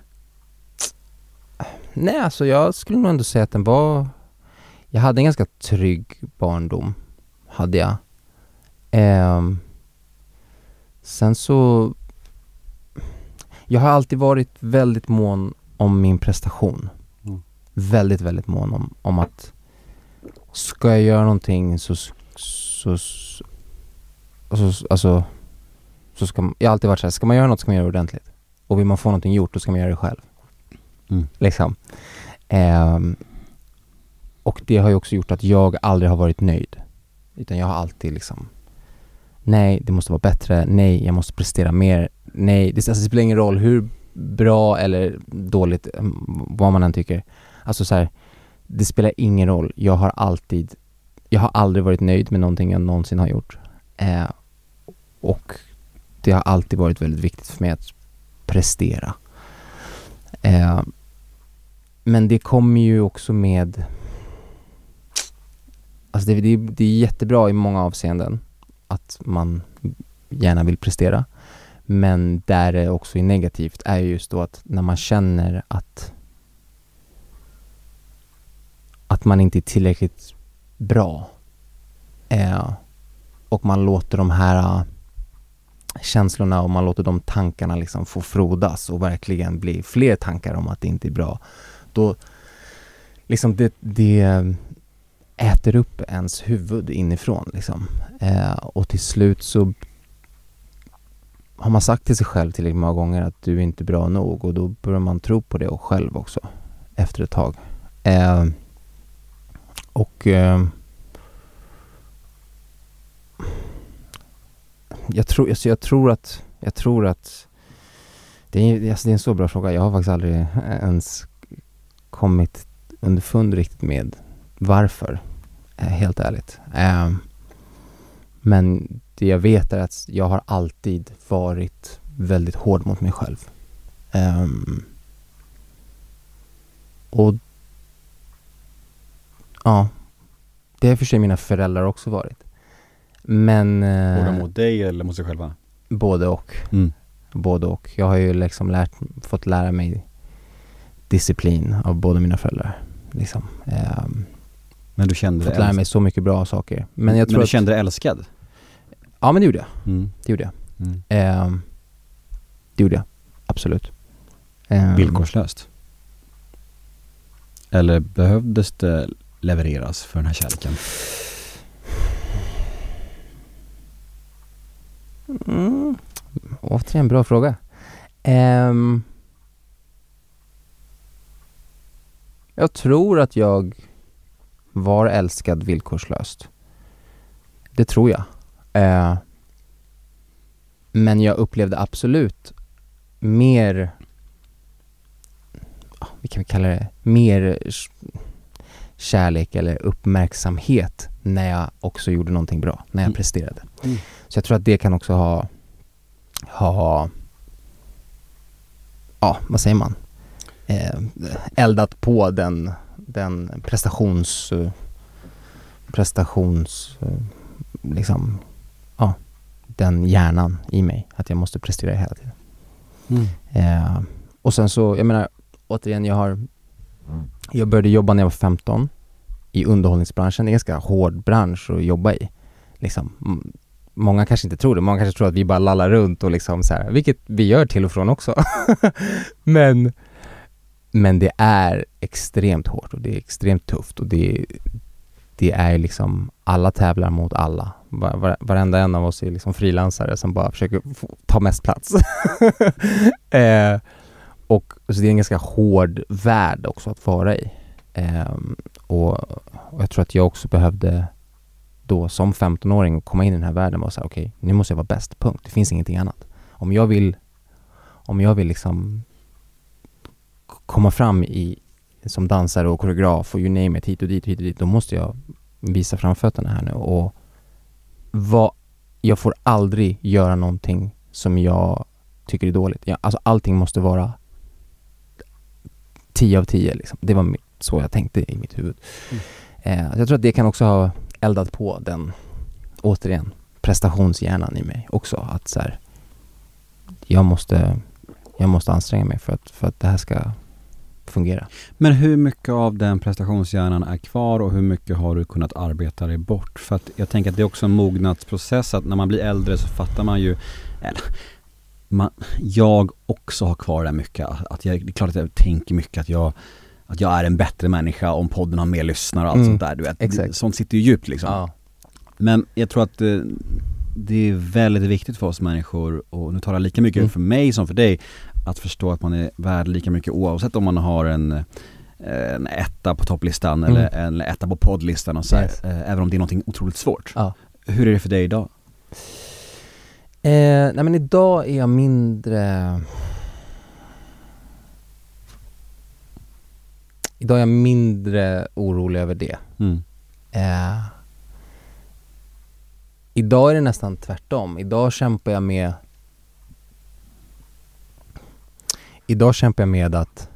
Nej, alltså jag skulle nog ändå säga att den var... Jag hade en ganska trygg barndom. Hade jag. Um... Sen så... Jag har alltid varit väldigt mån om min prestation. Mm. Väldigt, väldigt mån om, om att ska jag göra någonting så, så, så, så alltså så ska man, jag har alltid varit så här, ska man göra något ska man göra det ordentligt. Och vill man få någonting gjort då ska man göra det själv. Mm. Liksom. Um, och det har ju också gjort att jag aldrig har varit nöjd. Utan jag har alltid liksom, nej, det måste vara bättre. Nej, jag måste prestera mer. Nej, det, alltså, det spelar ingen roll hur bra eller dåligt, vad man än tycker. Alltså så här, det spelar ingen roll. Jag har alltid, jag har aldrig varit nöjd med någonting jag någonsin har gjort. Eh, och det har alltid varit väldigt viktigt för mig att prestera. Eh, men det kommer ju också med, alltså det, det, det är jättebra i många avseenden. att man gärna vill prestera. Men där det också är negativt är just då att när man känner att att man inte är tillräckligt bra eh, och man låter de här känslorna och man låter de tankarna liksom få frodas och verkligen bli fler tankar om att det inte är bra, då liksom det, det äter upp ens huvud inifrån liksom. Eh, och till slut så har man sagt till sig själv tillräckligt många gånger att du är inte bra nog, och då börjar man tro på det och själv också efter ett tag. Eh, och eh, jag tror alltså jag tror att jag tror att det är, alltså det är en så bra fråga. Jag har faktiskt aldrig ens kommit underfund riktigt med varför, helt ärligt. Eh, men det jag vet är att jag har alltid varit väldigt hård mot mig själv. Eh, och ja, det har för sig mina föräldrar också varit. Men eh, hårda mot dig eller mot sig själva? Både och. Mm. Både och. Jag har ju liksom lärt, fått lära mig disciplin av båda mina föräldrar. Liksom. Eh, men du kände fått det lära mig så mycket bra saker. Men, jag tror men du att, kände dig älskad? Ja, men det gjorde jag. Mm. Det gjorde jag. Mm. Eh, det gjorde jag. Absolut. Eh, Villkorslöst? Eller behövdes det levereras för den här kärleken? Mm. Återigen bra fråga. Um, jag tror att jag var älskad villkorslöst. Det tror jag. Uh, men jag upplevde absolut mer, vi kan kalla det, mer kärlek eller uppmärksamhet när jag också gjorde någonting bra, när jag mm. presterade. Mm. Så jag tror att det kan också ha ha ja, vad säger man? Eh, eldat på den den prestations prestations liksom ja, den hjärnan i mig, att jag måste prestera hela tiden. Mm. Eh, och sen så, jag menar, återigen, jag har jag började jobba när jag var femton i underhållningsbranschen. Det är en ganska hård bransch att jobba i. Liksom, m- många kanske inte tror det. Många kanske tror att vi bara lallar runt och liksom så här, vilket vi gör till och från också. men men det är extremt hårt och det är extremt tufft, och det det är liksom, alla tävlar mot alla. Var, var, varenda en av oss är liksom frilansare som bara försöker få, ta mest plats. eh, och så det är en ganska hård värld också att vara i. Eh, och, och jag tror att jag också behövde då som femtonåring komma in i den här världen och säga okej, okay, nu måste jag vara bäst, punkt. Det finns ingenting annat. Om jag vill om jag vill liksom komma fram i som dansare och koreograf och you name it, hit och dit och hit och dit, då måste jag visa framfötterna här nu, och vad, jag får aldrig göra någonting som jag tycker är dåligt. Jag, alltså allting måste vara tio av tio liksom. Det var mitt, så jag tänkte i mitt huvud. Mm. Eh, jag tror att det kan också ha eldat på den, återigen, prestationshjärnan i mig också, att så här, jag måste jag måste anstränga mig för att, för att det här ska fungera. Men hur mycket av den prestationshjärnan är kvar och hur mycket har du kunnat arbeta dig bort? För att jag tänker att det är också en mognadsprocess, att när man blir äldre så fattar man ju, eller, man, jag också har kvar det mycket, att jag, det är klart att jag tänker mycket att jag att jag är en bättre människa om podden har mer lyssnare och allt mm, sånt där, du vet. Exakt. Sånt sitter ju djupt liksom. Ja. Men jag tror att det, det är väldigt viktigt för oss människor, och nu talar jag lika mycket mm. för mig som för dig, att förstå att man är värd lika mycket oavsett om man har en, en etta på topplistan mm. eller en etta på poddlistan och så yes. här, även om det är någonting otroligt svårt. Ja. Hur är det för dig idag? Eh, nej men idag är jag mindre idag är jag mindre orolig över det. Mm. Eh, idag är det nästan tvärtom. Idag kämpar jag med Idag kämpar jag med att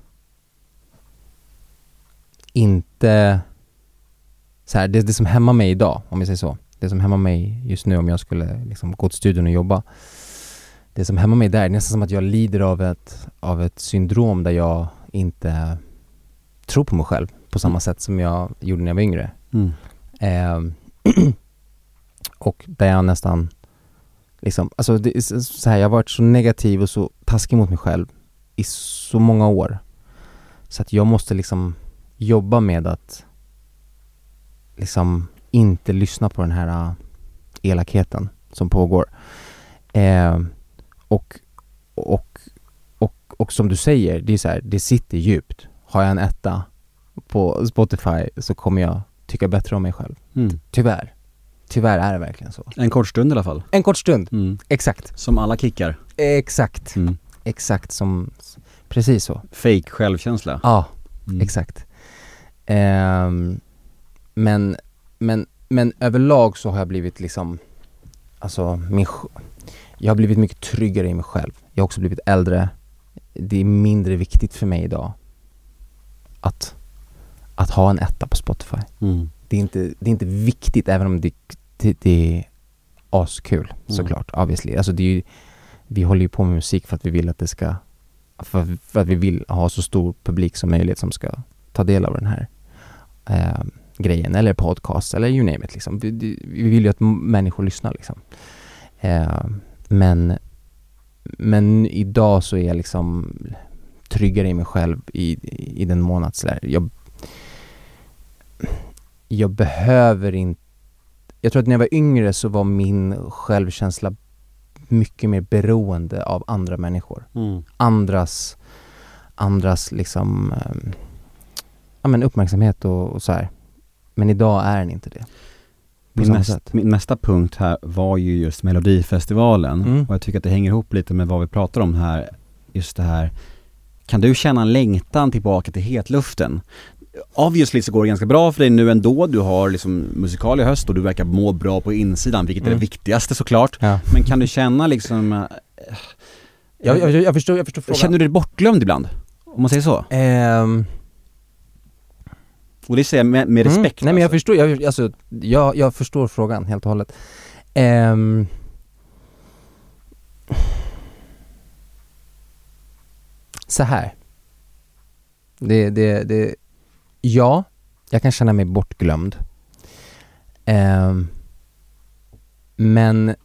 inte så här, det, det som hämmar mig idag, om jag säger så, Det som hämmar mig just nu om jag skulle liksom gå till studion och jobba. Det som hämmar mig där är nästan som att jag lider av ett, av ett syndrom där jag inte tror på mig själv på samma mm. sätt som jag gjorde när jag var yngre. Mm. Eh, och där jag nästan liksom, alltså det är så här, jag har varit så negativ och så taskig mot mig själv i så många år. Så att jag måste liksom jobba med att liksom inte lyssna på den här uh, elakheten som pågår. Eh, och, och, och, och som du säger, det är så här, det sitter djupt. Har jag en etta på Spotify så kommer jag tycka bättre om mig själv. Mm. Tyvärr. Tyvärr är det verkligen så. En kort stund i alla fall. En kort stund, mm. exakt. Som alla kickar. Exakt. Mm. Exakt som, precis så. Fake självkänsla. Ja, mm. exakt. Um, men, men, men överlag så har jag blivit liksom, alltså min, jag har blivit mycket tryggare i mig själv. Jag har också blivit äldre. Det är mindre viktigt för mig idag att, att ha en etta på Spotify. Mm. Det är inte, det är inte viktigt, även om det, det, det är askul, såklart, mm. obviously. Alltså det är ju, vi håller ju på med musik för att vi vill att det ska, för, för att vi vill ha så stor publik som möjligt som ska ta del av den här eh, grejen, eller podcast, eller you name it, liksom. Vi, vi vill ju att människor lyssnar, liksom. Eh, men men idag så är jag liksom tryggare i mig själv i, i den månad så där. Jag jag behöver inte, jag tror att när jag var yngre så var min självkänsla mycket mer beroende av andra människor. Mm. Andras andras liksom um, ja, men uppmärksamhet och, och så här. Men idag är den inte det. Min, näst, min nästa punkt här var ju just Melodifestivalen. Mm. Och jag tycker att det hänger ihop lite med vad vi pratar om här. Just det här. Kan du känna en längtan tillbaka till hetluften? Obviously så går det ganska bra för dig nu ändå. Du har liksom musikal i höst och du verkar må bra på insidan, vilket mm. är det viktigaste såklart. Ja. Men kan du känna liksom... Äh, jag, jag, jag, förstår, jag förstår frågan. Känner du dig bortglömd ibland? Om man säger så? Um... Och det säger jag med, med respekt. Mm. Nej, alltså. Men jag förstår, jag, alltså, jag, jag förstår frågan helt och hållet. Um... Så här. Det, det, det, ja, jag kan känna mig bortglömd. Um, men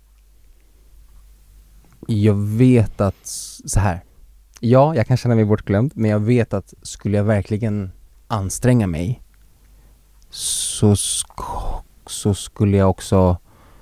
jag sk- att så här. Ja, jag kan känna mig bortglömd, men jag vet att skulle jag verkligen anstränga mig så, sk- så skulle jag också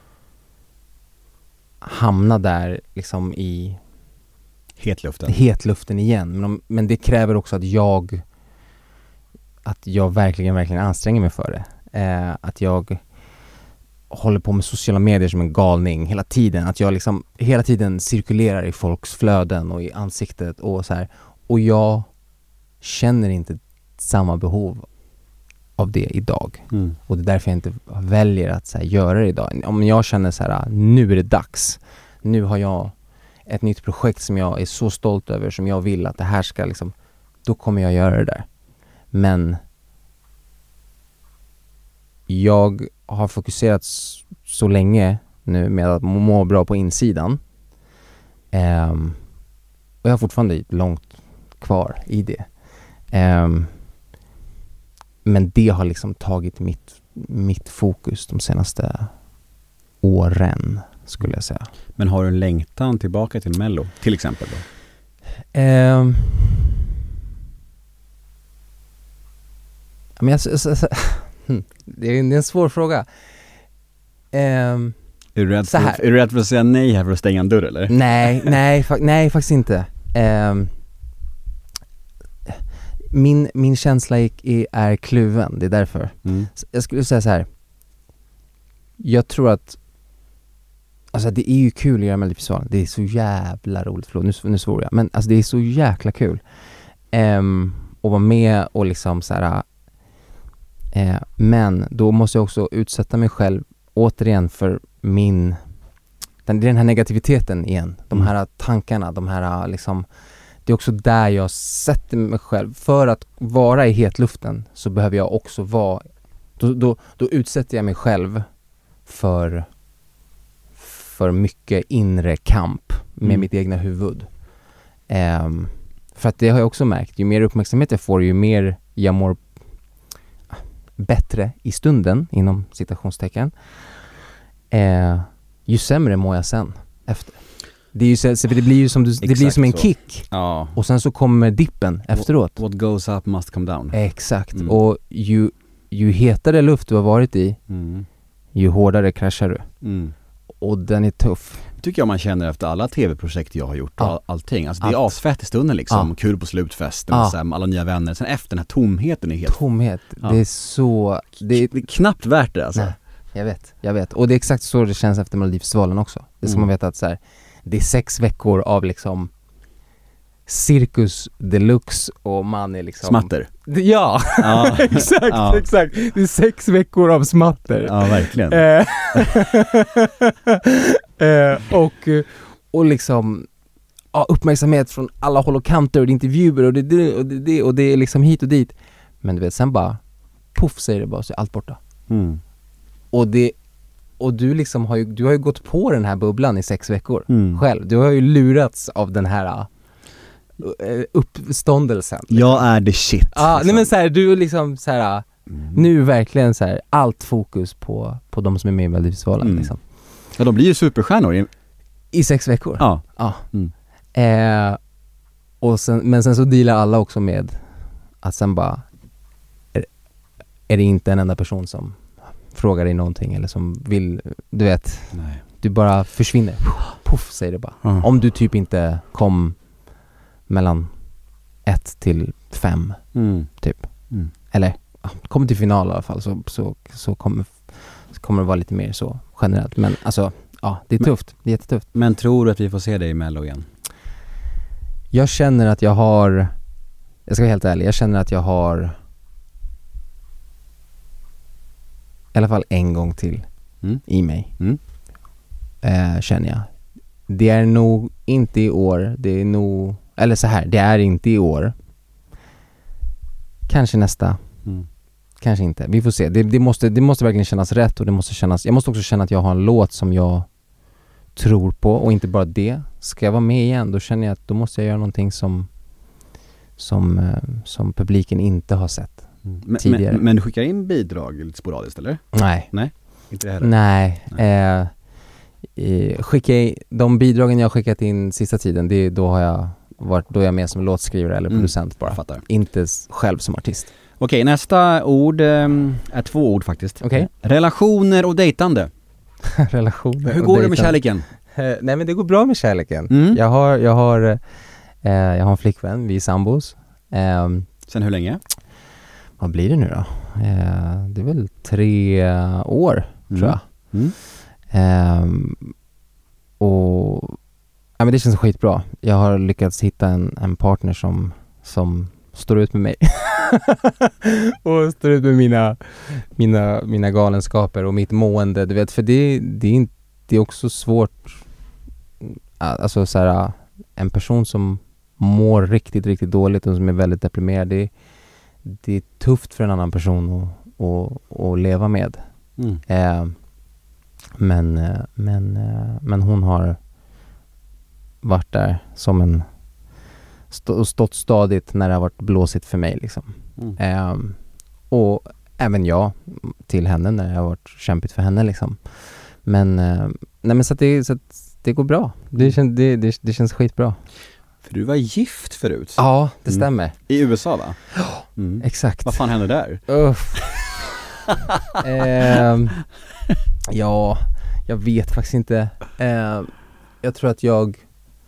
hamna där liksom i hetluften. hetluften igen. Men, om, men det kräver också att jag att jag verkligen, verkligen anstränger mig för det. Eh, att jag håller på med sociala medier som en galning hela tiden. Att jag liksom hela tiden cirkulerar i folks flöden och i ansiktet och så här. Och jag känner inte samma behov av det idag. Mm. Och det är därför jag inte väljer att så här, göra det idag. Om jag känner så här, nu är det dags. Nu har jag ett nytt projekt som jag är så stolt över, som jag vill att det här ska liksom, då kommer jag göra det där. Men jag har fokuserat så länge nu med att må bra på insidan. Um, och jag har fortfarande långt kvar i det. Um, men det har liksom tagit mitt, mitt fokus de senaste åren, skulle jag säga. Men har du en längtan tillbaka till Mello, till exempel då? Um, men jag, så, så, så, det, är en, det är en svår fråga. Um, är, du rädd för, är du rädd för att säga nej här för att stänga en dörr, eller? Nej, nej, fa- nej faktiskt inte. Um, min, min känsla är, är kluven, det är därför. Mm. Jag skulle säga så här. Jag tror att alltså det är ju kul att göra Melodifestivalen. Det är så jävla roligt. Förlåt, nu, nu svor jag. Men alltså det är så jäkla kul. Um, att vara med och liksom så här. Uh, men då måste jag också utsätta mig själv återigen för min den, den här negativiteten igen. De här mm. tankarna, de här liksom, det är också där jag sätter mig själv. För att vara i hetluften så behöver jag också vara, då, då, då utsätter jag mig själv för för mycket inre kamp med Mm. mitt egna huvud. Um, för att det har jag också märkt, ju mer uppmärksamhet jag får, ju mer jag mår bättre i stunden, inom citationstecken, uh, ju sämre mår jag sen efter. Det, är ju så, så det blir ju som, du, det blir som en så. kick. Ja. Och sen så kommer dippen efteråt. What goes up must come down. Exakt. Mm. Och ju, ju hetare luft du har varit i, Mm. ju hårdare kraschar du. Mm. Och den är tuff. Tycker jag man känner efter alla tv-projekt jag har gjort och Ja. all, allting. Alltså det är Allt. asfett i stunden liksom. Ja. Kul på slutfesten Ja. och så här, alla nya vänner. Sen efter den här tomheten är helt... Tomhet. Ja. Det är så... Det är, Det är knappt värt det alltså. nej, jag vet. Jag vet. Och det är exakt så det känns efter Melodifestivalen också. Det ska Mm. man veta att så här, det är sex veckor av liksom cirkus deluxe och man är liksom... Smatter. Ja, Ja. exakt, Ja. exakt. Det är sex veckor av smatter. Ja, verkligen. Eh, eh, och, och liksom ja, uppmärksamhet från alla håll och kanter och intervjuer och det, det, och, det, det, och det är liksom hit och dit. Men du vet, sen bara puff säger det bara, så är allt borta. Mm. Och det och du liksom har ju, du har ju gått på den här bubblan i sex veckor Mm. själv. Du har ju lurats av den här uh, uppståndelsen. Jag är the shit. Ja, ah, liksom. nej men så här, du är liksom så här, Mm. nu verkligen så här, allt fokus på, på de som är med i Melodifestivalen Mm. liksom. Ja, de blir ju superstjärnor. i- I sex veckor. Ja. Ja. Mm. Eh, och sen, men sen så dealar alla också med att sen bara är, är det inte en enda person som frågar dig någonting eller som vill, du vet, Nej. du bara försvinner. Puff säger det bara. Mm. Om du typ inte kom mellan ett till fem Mm. typ. Mm. Eller ja, kommer till final i alla fall så, så, så, kommer, så kommer det vara lite mer så generellt. Men alltså, ja, det är Men- tufft. Det är jättetufft. Men tror du att vi får se dig i Mello igen? Jag känner att jag har, jag ska vara helt ärlig, jag känner att jag har i alla fall en gång till Mm. i mig. Mm. Eh, känner jag. Det är nog inte i år, det är nog, eller så här, det är inte i år. Kanske nästa, Mm. kanske inte. Vi får se. Det, det, måste, det måste verkligen kännas rätt och det måste kännas, jag måste också känna att jag har en låt som jag tror på och inte bara det. Ska jag vara med igen, då känner jag att då måste jag göra någonting som som, eh, som publiken inte har sett. Mm. Men, Tidigare. men, men du skickar in bidrag lite sporadiskt eller? Nej. Inte det heller? Nej. Eh, eh, skicka i, de bidragen jag har skickat in sista tiden, det, då har jag varit, då är jag med som låtskrivare eller Mm. producent bara. Jag fattar. Inte s- själv som artist. Okej, nästa ord ehm, är två ord faktiskt. Okej. Relationer och dejtande. Relationer. Hur och går det med dejten. kärleken? Eh, nej men det går bra med kärleken. Mm. Jag har, jag har, eh, jag har en flickvän, vi är sambos. Ehm, Sen hur länge? vad blir det nu då? Eh, det är väl tre år, Mm. tror jag. Mm. Ehm, och ja, men det känns skitbra. Jag har lyckats hitta en, en partner som, som står ut med mig. och står ut med mina, mina, mina galenskaper och mitt mående, du vet, för det, det, är, inte, det är också svårt, alltså så här, en person som mår riktigt, riktigt dåligt och som är väldigt deprimerad, det, det är tufft för en annan person att, att, att leva med. Mm. Eh, men, eh, men, eh, men hon har varit där som en stå, stått stadigt när det har varit blåsigt för mig liksom. Mm. Eh, och även jag till henne när det har varit kämpigt för henne liksom. Men, eh, nej men så att det, så att det går bra. Det, kän, det, det, det känns skitbra. För du var gift förut. Ja, det Mm. stämmer. I U S A va? Mm. Exakt. Vad fan hände där? Uff. Ehm, ja, jag vet faktiskt inte. Ehm, jag tror att jag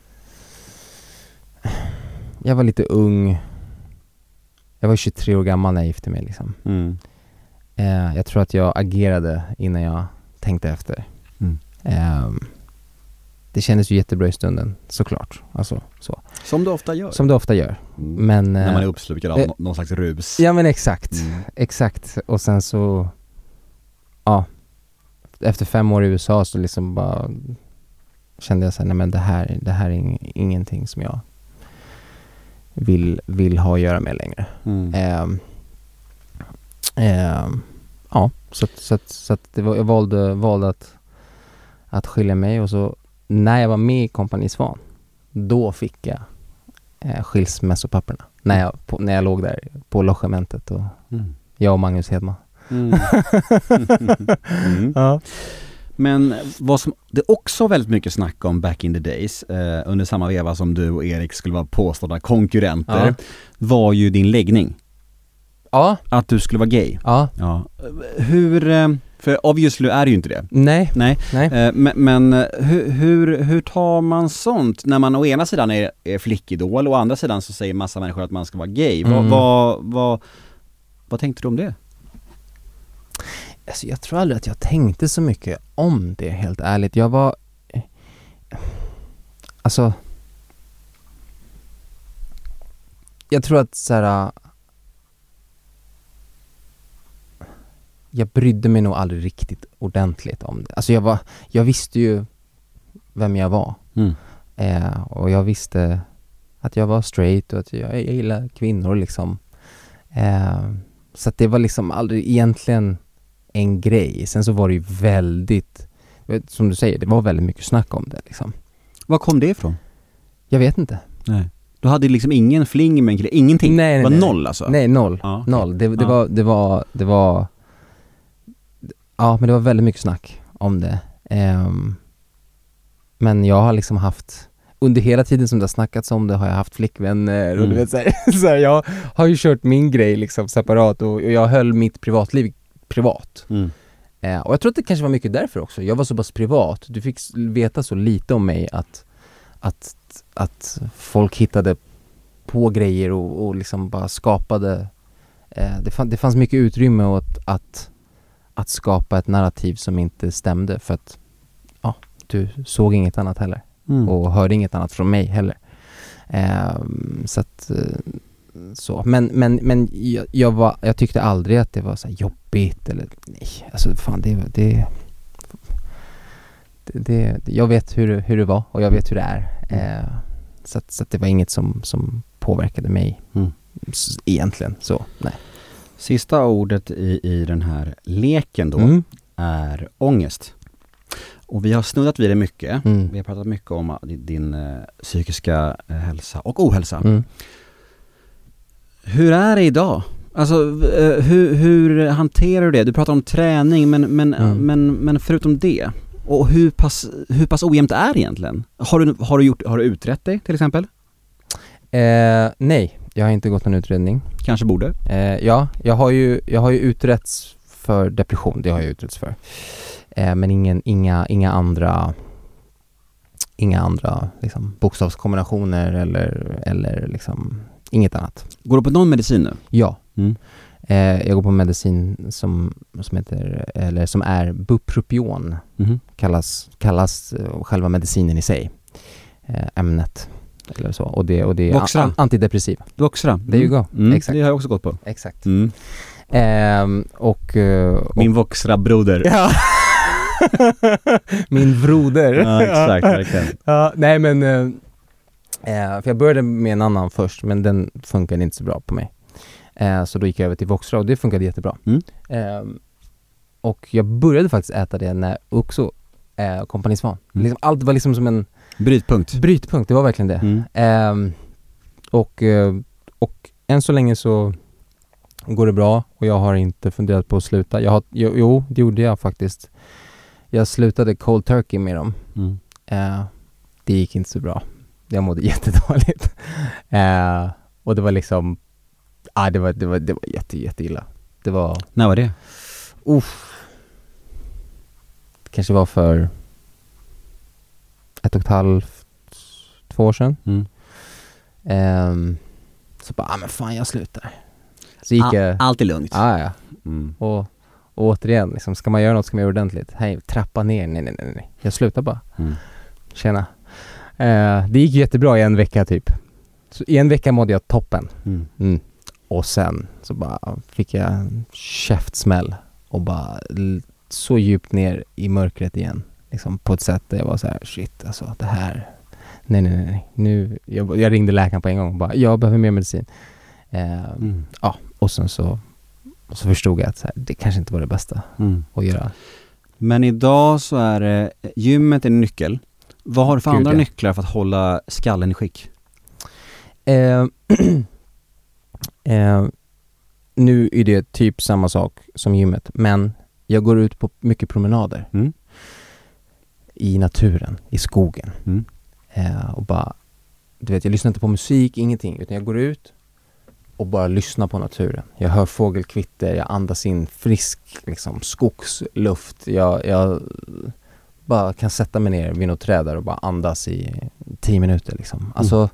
jag var lite ung. Jag var tjugotre år gammal när jag gifte mig liksom. Mm. Ehm, jag tror att jag agerade innan jag tänkte efter. Mm. Ehm, det kändes ju jättebra i stunden, såklart. Alltså, så. Som du ofta gör. Som du ofta gör. Mm. Men, När man är eh, uppslukad av eh, nå- någon slags rus. ja men exakt. Mm. Exakt. Och sen så, ja, efter fem år i U S A så liksom bara kände jag så här, nej men det här, det här är ing- ingenting som jag vill, vill ha att göra med längre. Mm. Ehm, ehm, ja, Så, så, så att det var, jag valde, valde att, att skilja mig, och så när jag var med i Kompani Svan, då fick jag eh, skilsmässopapperna. När jag, på, när jag låg där på logementet och mm. jag och Magnus Hedman. Mm. mm. Ja. Men vad som det är också väldigt mycket snack om back in the days, eh, under samma veva som du och Erik skulle vara påstådda konkurrenter, ja. var ju din läggning. Ja. Att du skulle vara gay. Ja. Ja. Hur, för obviously är det ju inte det. Nej. Nej. Nej. Eh, men men hur, hur, hur tar man sånt när man å ena sidan är, är flickidol och å andra sidan så säger massa människor att man ska vara gay? Mm. Vad, vad, vad, vad tänkte du om det? Alltså jag tror aldrig att jag tänkte så mycket om det, helt ärligt. Jag var... Alltså... Jag tror att så här... Jag brydde mig nog aldrig riktigt ordentligt om det. Alltså jag var... Jag visste ju vem jag var. Mm. Eh, och jag visste att jag var straight och att jag, jag gillar kvinnor liksom. Eh, så att det var liksom aldrig egentligen en grej. Sen så var det ju väldigt, som du säger, det var väldigt mycket snack om det liksom. Var kom det ifrån? Jag vet inte. Nej. Du hade liksom ingen fling med en kille, ingenting? Nej, nej, det var nej. noll alltså? Nej, noll. Ja, okay. Noll. Det, det, ja. var, det var, det var, ja, men det var väldigt mycket snack om det. Um, men jag har liksom haft, under hela tiden som det har snackats om det har jag haft flickvänner och mm. du vet så här, så här, jag har ju kört min grej liksom separat och, och jag höll mitt privatliv privat. Mm. Eh, och jag tror att det kanske var mycket därför också. Jag var så pass privat. Du fick veta så lite om mig att, att, att folk hittade på grejer och, och liksom bara skapade. Eh, det, fann, det fanns mycket utrymme åt att, att skapa ett narrativ som inte stämde, för att ja, du såg inget annat heller. Mm. Och hörde inget annat från mig heller. Eh, så att så. Men, men, men jag, jag, var, jag tyckte aldrig att det var så här jobbigt eller nej, alltså fan det det, det, det jag vet hur, hur det var och jag vet hur det är. Eh, så att, så att det var inget som, som påverkade mig mm. egentligen så, nej. Sista ordet i, i den här leken då mm. är ångest. Och vi har snuddat vid det mycket. Mm. Vi har pratat mycket om din, din uh, psykiska uh, hälsa och ohälsa. Mm. Hur är det idag? Alltså uh, hur, hur hanterar du det? Du pratar om träning, men, men, mm. men, men förutom det, och hur pass, hur pass ojämnt är det egentligen? Har du, har du, gjort, har du utrett dig till exempel? Eh, nej, jag har inte gått någon utredning. Kanske borde? Eh, ja, jag har ju, jag har ju utretts för depression, det har jag utretts för. Eh, men ingen, inga, inga andra inga andra liksom, bokstavskombinationer eller, eller liksom, inget annat. Går du på någon medicin nu? Ja. Mm. Eh, jag går på medicin som, som heter, eller som är bupropion. Mm. Kallas, kallas uh, själva medicinen i sig. Eh, ämnet. Eller så. Och det, och det är a- antidepressiv. Voxra. Det är ju go. Mm. Exakt. Det har jag också gått på. Exakt. Mm. Eh, och, och... Min Voxra-broder. Ja. Min broder. Ja, exakt, verkligen. Ja, nej men eh, för jag började med en annan först, men den funkade inte så bra på mig. Eh, så då gick jag över till Voxra och det funkade jättebra. Mm. Eh, och jag började faktiskt äta det när också eh, Kompani Svan. Mm. Liksom, allt var liksom som en brytpunkt. Brytpunkt, det var verkligen det. Mm. Eh, och, och än så länge så går det bra och jag har inte funderat på att sluta. Jag har, jo, jo, det gjorde jag faktiskt. Jag slutade cold turkey med dem. Mm. Eh, det gick inte så bra. Jag mådde jättedåligt. Eh, och det var liksom... Ah, det var, det var, det var jätte, jätteilla. Det var... När var det? Uff. Det kanske var för ett och ett halvt, två år sedan. Mm. Eh, så bara, ah, men fan jag slutar. Så gick All, jag... Allt är lugnt. Ah, ja, mm. Och... Och återigen, liksom, ska man göra något ska man göra ordentligt. Hej, trappa ner. Nej, nej, nej, nej. Jag slutar bara. Mm. Tjena. Eh, det gick jättebra i en vecka typ. Så i en vecka mådde jag toppen. Mm. Mm. Och sen så bara fick jag en käftsmäll. Och bara l- så djupt ner i mörkret igen. Liksom på ett sätt där jag var så här, shit, alltså det här. Nej, nej, nej. Nu, jag, jag ringde läkaren på en gång och bara, jag behöver mer medicin. Eh, mm. Ja, och sen så Och så förstod jag att så här, det kanske inte var det bästa mm. att göra. Men idag så är det, gymmet är en nyckel. Vad har du för Gud, andra ja. nycklar för att hålla skallen i skick? Eh, eh, nu är det typ samma sak som gymmet, men jag går ut på mycket promenader. Mm. I naturen, i skogen. Mm. Eh, och bara, du vet, jag lyssnar inte på musik, ingenting, utan jag går ut och bara lyssnar på naturen. Jag hör fågelkvitter, jag andas in frisk liksom, skogsluft. Jag, jag bara kan sätta mig ner vid något träd där och bara andas i tio minuter. Liksom. Mm. Alltså,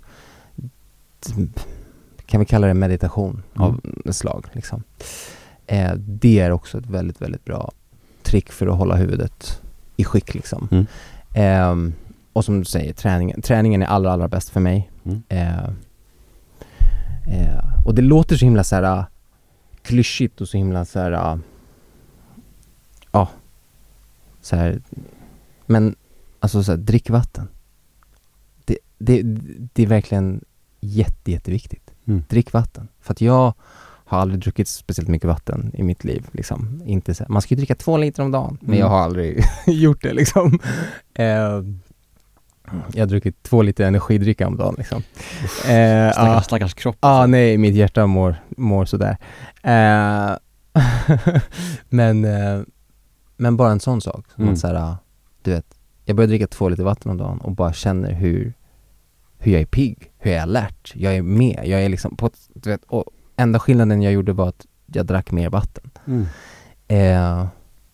kan vi kalla det meditation mm. av ett slag. Liksom. Eh, det är också ett väldigt, väldigt bra trick för att hålla huvudet i skick. Liksom. Mm. Eh, och som du säger, träningen, träningen är allra, allra bäst för mig. Mm. Eh, Eh, och det låter så himla så här uh, klyschigt och så himla så här ja uh, uh, så här, men alltså så här, drick vatten. Det, det, det är verkligen jätte, jätteviktigt. Mm. Drick vatten. För att jag har aldrig druckit speciellt mycket vatten i mitt liv. Liksom. Inte så här, man ska ju dricka två liter om dagen. Mm. Men jag har aldrig gjort det liksom. Eh, Jag har druckit två liter energidricka om dagen liksom. Uff, eh, stackars, ah, stackars kropp. Ja, ah, nej, mitt hjärta mår, mår sådär. Eh, men, eh, men bara en sån sak. Som mm. att såhär, du vet, jag börjar dricka två liter vatten om dagen och bara känner hur, hur jag är pigg, hur jag är alert. Jag är med, jag är liksom på ett, du vet, och enda skillnaden jag gjorde var att jag drack mer vatten. Mm. Eh,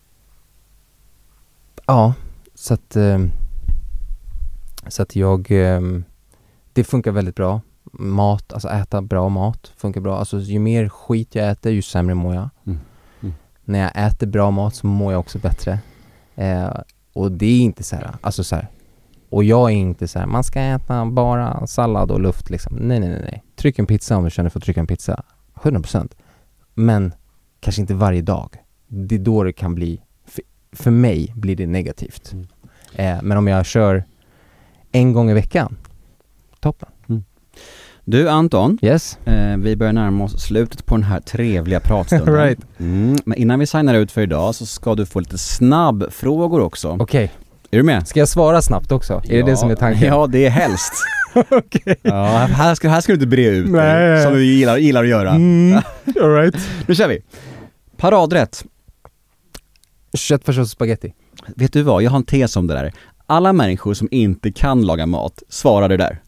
ja, så att... Eh, Så att jag, eh, det funkar väldigt bra. Mat, alltså äta bra mat funkar bra. Alltså ju mer skit jag äter, ju sämre mår jag. Mm. Mm. När jag äter bra mat så mår jag också bättre. Eh, och det är inte så här, alltså så här. Och jag är inte så här, man ska äta bara sallad och luft liksom. Nej, nej, nej, nej. Tryck en pizza om du känner för att trycka en pizza. hundra procent. Men kanske inte varje dag. Det är då det kan bli, för, för mig blir det negativt. Mm. Eh, men om jag kör en gång i veckan. Toppen. Mm. Du Anton, yes. eh, vi börjar närma oss slutet på den här trevliga pratstunden. Right. Mm, men innan vi signar ut för idag så ska du få lite snabbfrågor också. Okej. Okay. Är du med? Ska jag svara snabbt också? Ja, är det det som är tanken? Ja, det är helst. Okay. Ja, här ska, här ska du inte bre ut Nej. dig, som du gillar, gillar att göra. Mm. All right. Nu kör vi. Paradrätt. Köttfärssås och spaghetti. Vet du vad, jag har en tes om det där. Alla människor som inte kan laga mat svarar det där.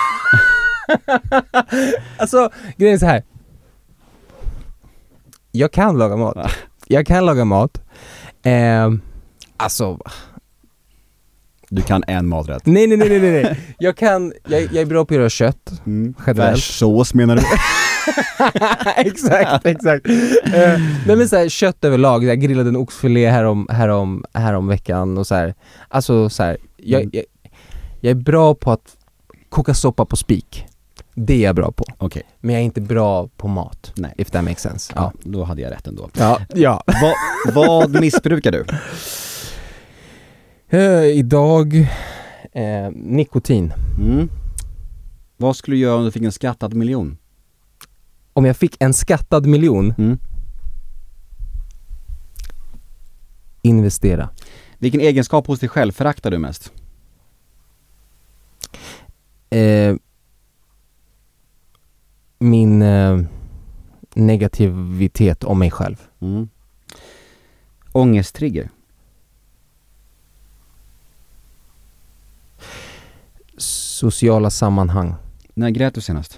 Alltså, grejen är så här. Jag kan laga mat. Jag kan laga mat. Eh, alltså... Du kan en maträtt. Nej, nej, nej, nej, nej. Jag kan... Jag, jag är bra på att göra kött. Mm. Färssås menar du? exakt, exakt. Uh, nej men så här, kött överlag. Jag grillade en oxfilé här om, här om, här om veckan och så här. Alltså så här, jag, mm. jag, jag är bra på att koka soppa på spik. Det är jag bra på. Okay. Men jag är inte bra på mat. Nej. If that makes sense. Ja, ja. Då hade jag rätt ändå. Ja, ja. Va, vad missbrukar du? Uh, idag uh, nikotin. Mm. Vad skulle du göra om du fick en skattad miljon? Om jag fick en skattad miljon? Mm. Investera. Vilken egenskap hos dig själv föraktar du mest? Eh, min eh, negativitet om mig själv. Mm. Ångesttrigger. Sociala sammanhang. När grät du senast?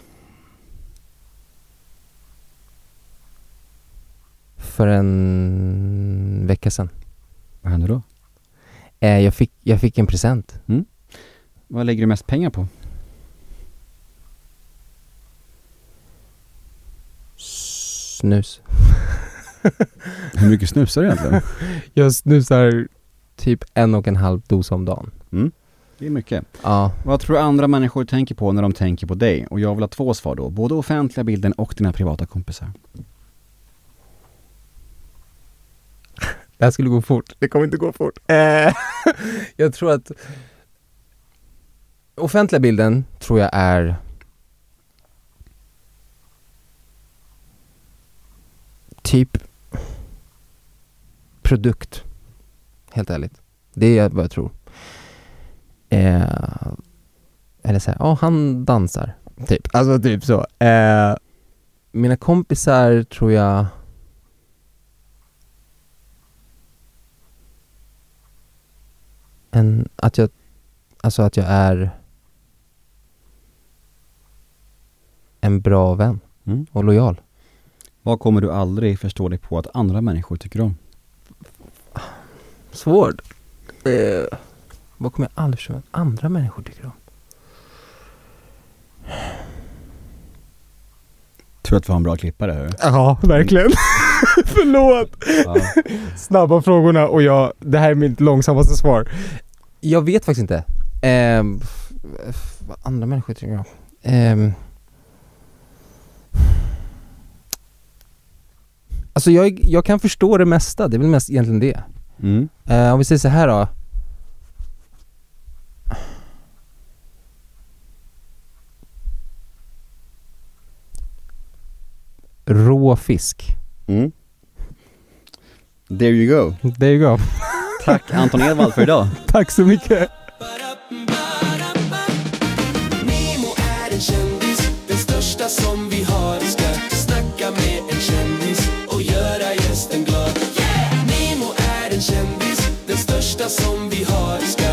För en vecka sedan. Vad hände då? Eh, jag, fick, jag fick en present. Mm. Vad lägger du mest pengar på? Snus. Hur mycket snusar du egentligen? Jag snusar typ en och en halv dos om dagen. Mm. Det är mycket. Ja. Vad tror du andra människor tänker på när de tänker på dig? Och jag vill ha två svar då. Både offentliga bilden och dina privata kompisar. Det här skulle gå fort. Det kommer inte gå fort. Eh, jag tror att offentliga bilden tror jag är typ produkt. Helt ärligt. Det är vad jag tror. Eh, eller så här, ja, oh, han dansar. Typ. Alltså typ så. Eh, mina kompisar tror jag en, att jag alltså att jag är en bra vän mm. och lojal. Vad kommer du aldrig förstå dig på att andra människor tycker om? Svårt. Eh, vad kommer jag aldrig förstå att andra människor tycker om? Tror att vi har en bra klippare här. Ja, verkligen. Förlåt. Ja. Snabba frågorna och jag, det här är mitt långsammaste svar. Jag vet faktiskt inte. Eh, vad andra människor tycker jag. Eh, alltså jag, jag kan förstå det mesta. Det är väl mest egentligen det. Mm. Eh, om vi säger så här då. Rå fisk. Mm. There you go. There you go. Tack Anton Edvald för idag. Tack så mycket. Nemo är en kändis, den största som vi har. Ska snacka med en kändis och göra gästen glad. Yeah! Nemo är en kändis, den största som vi har. Ska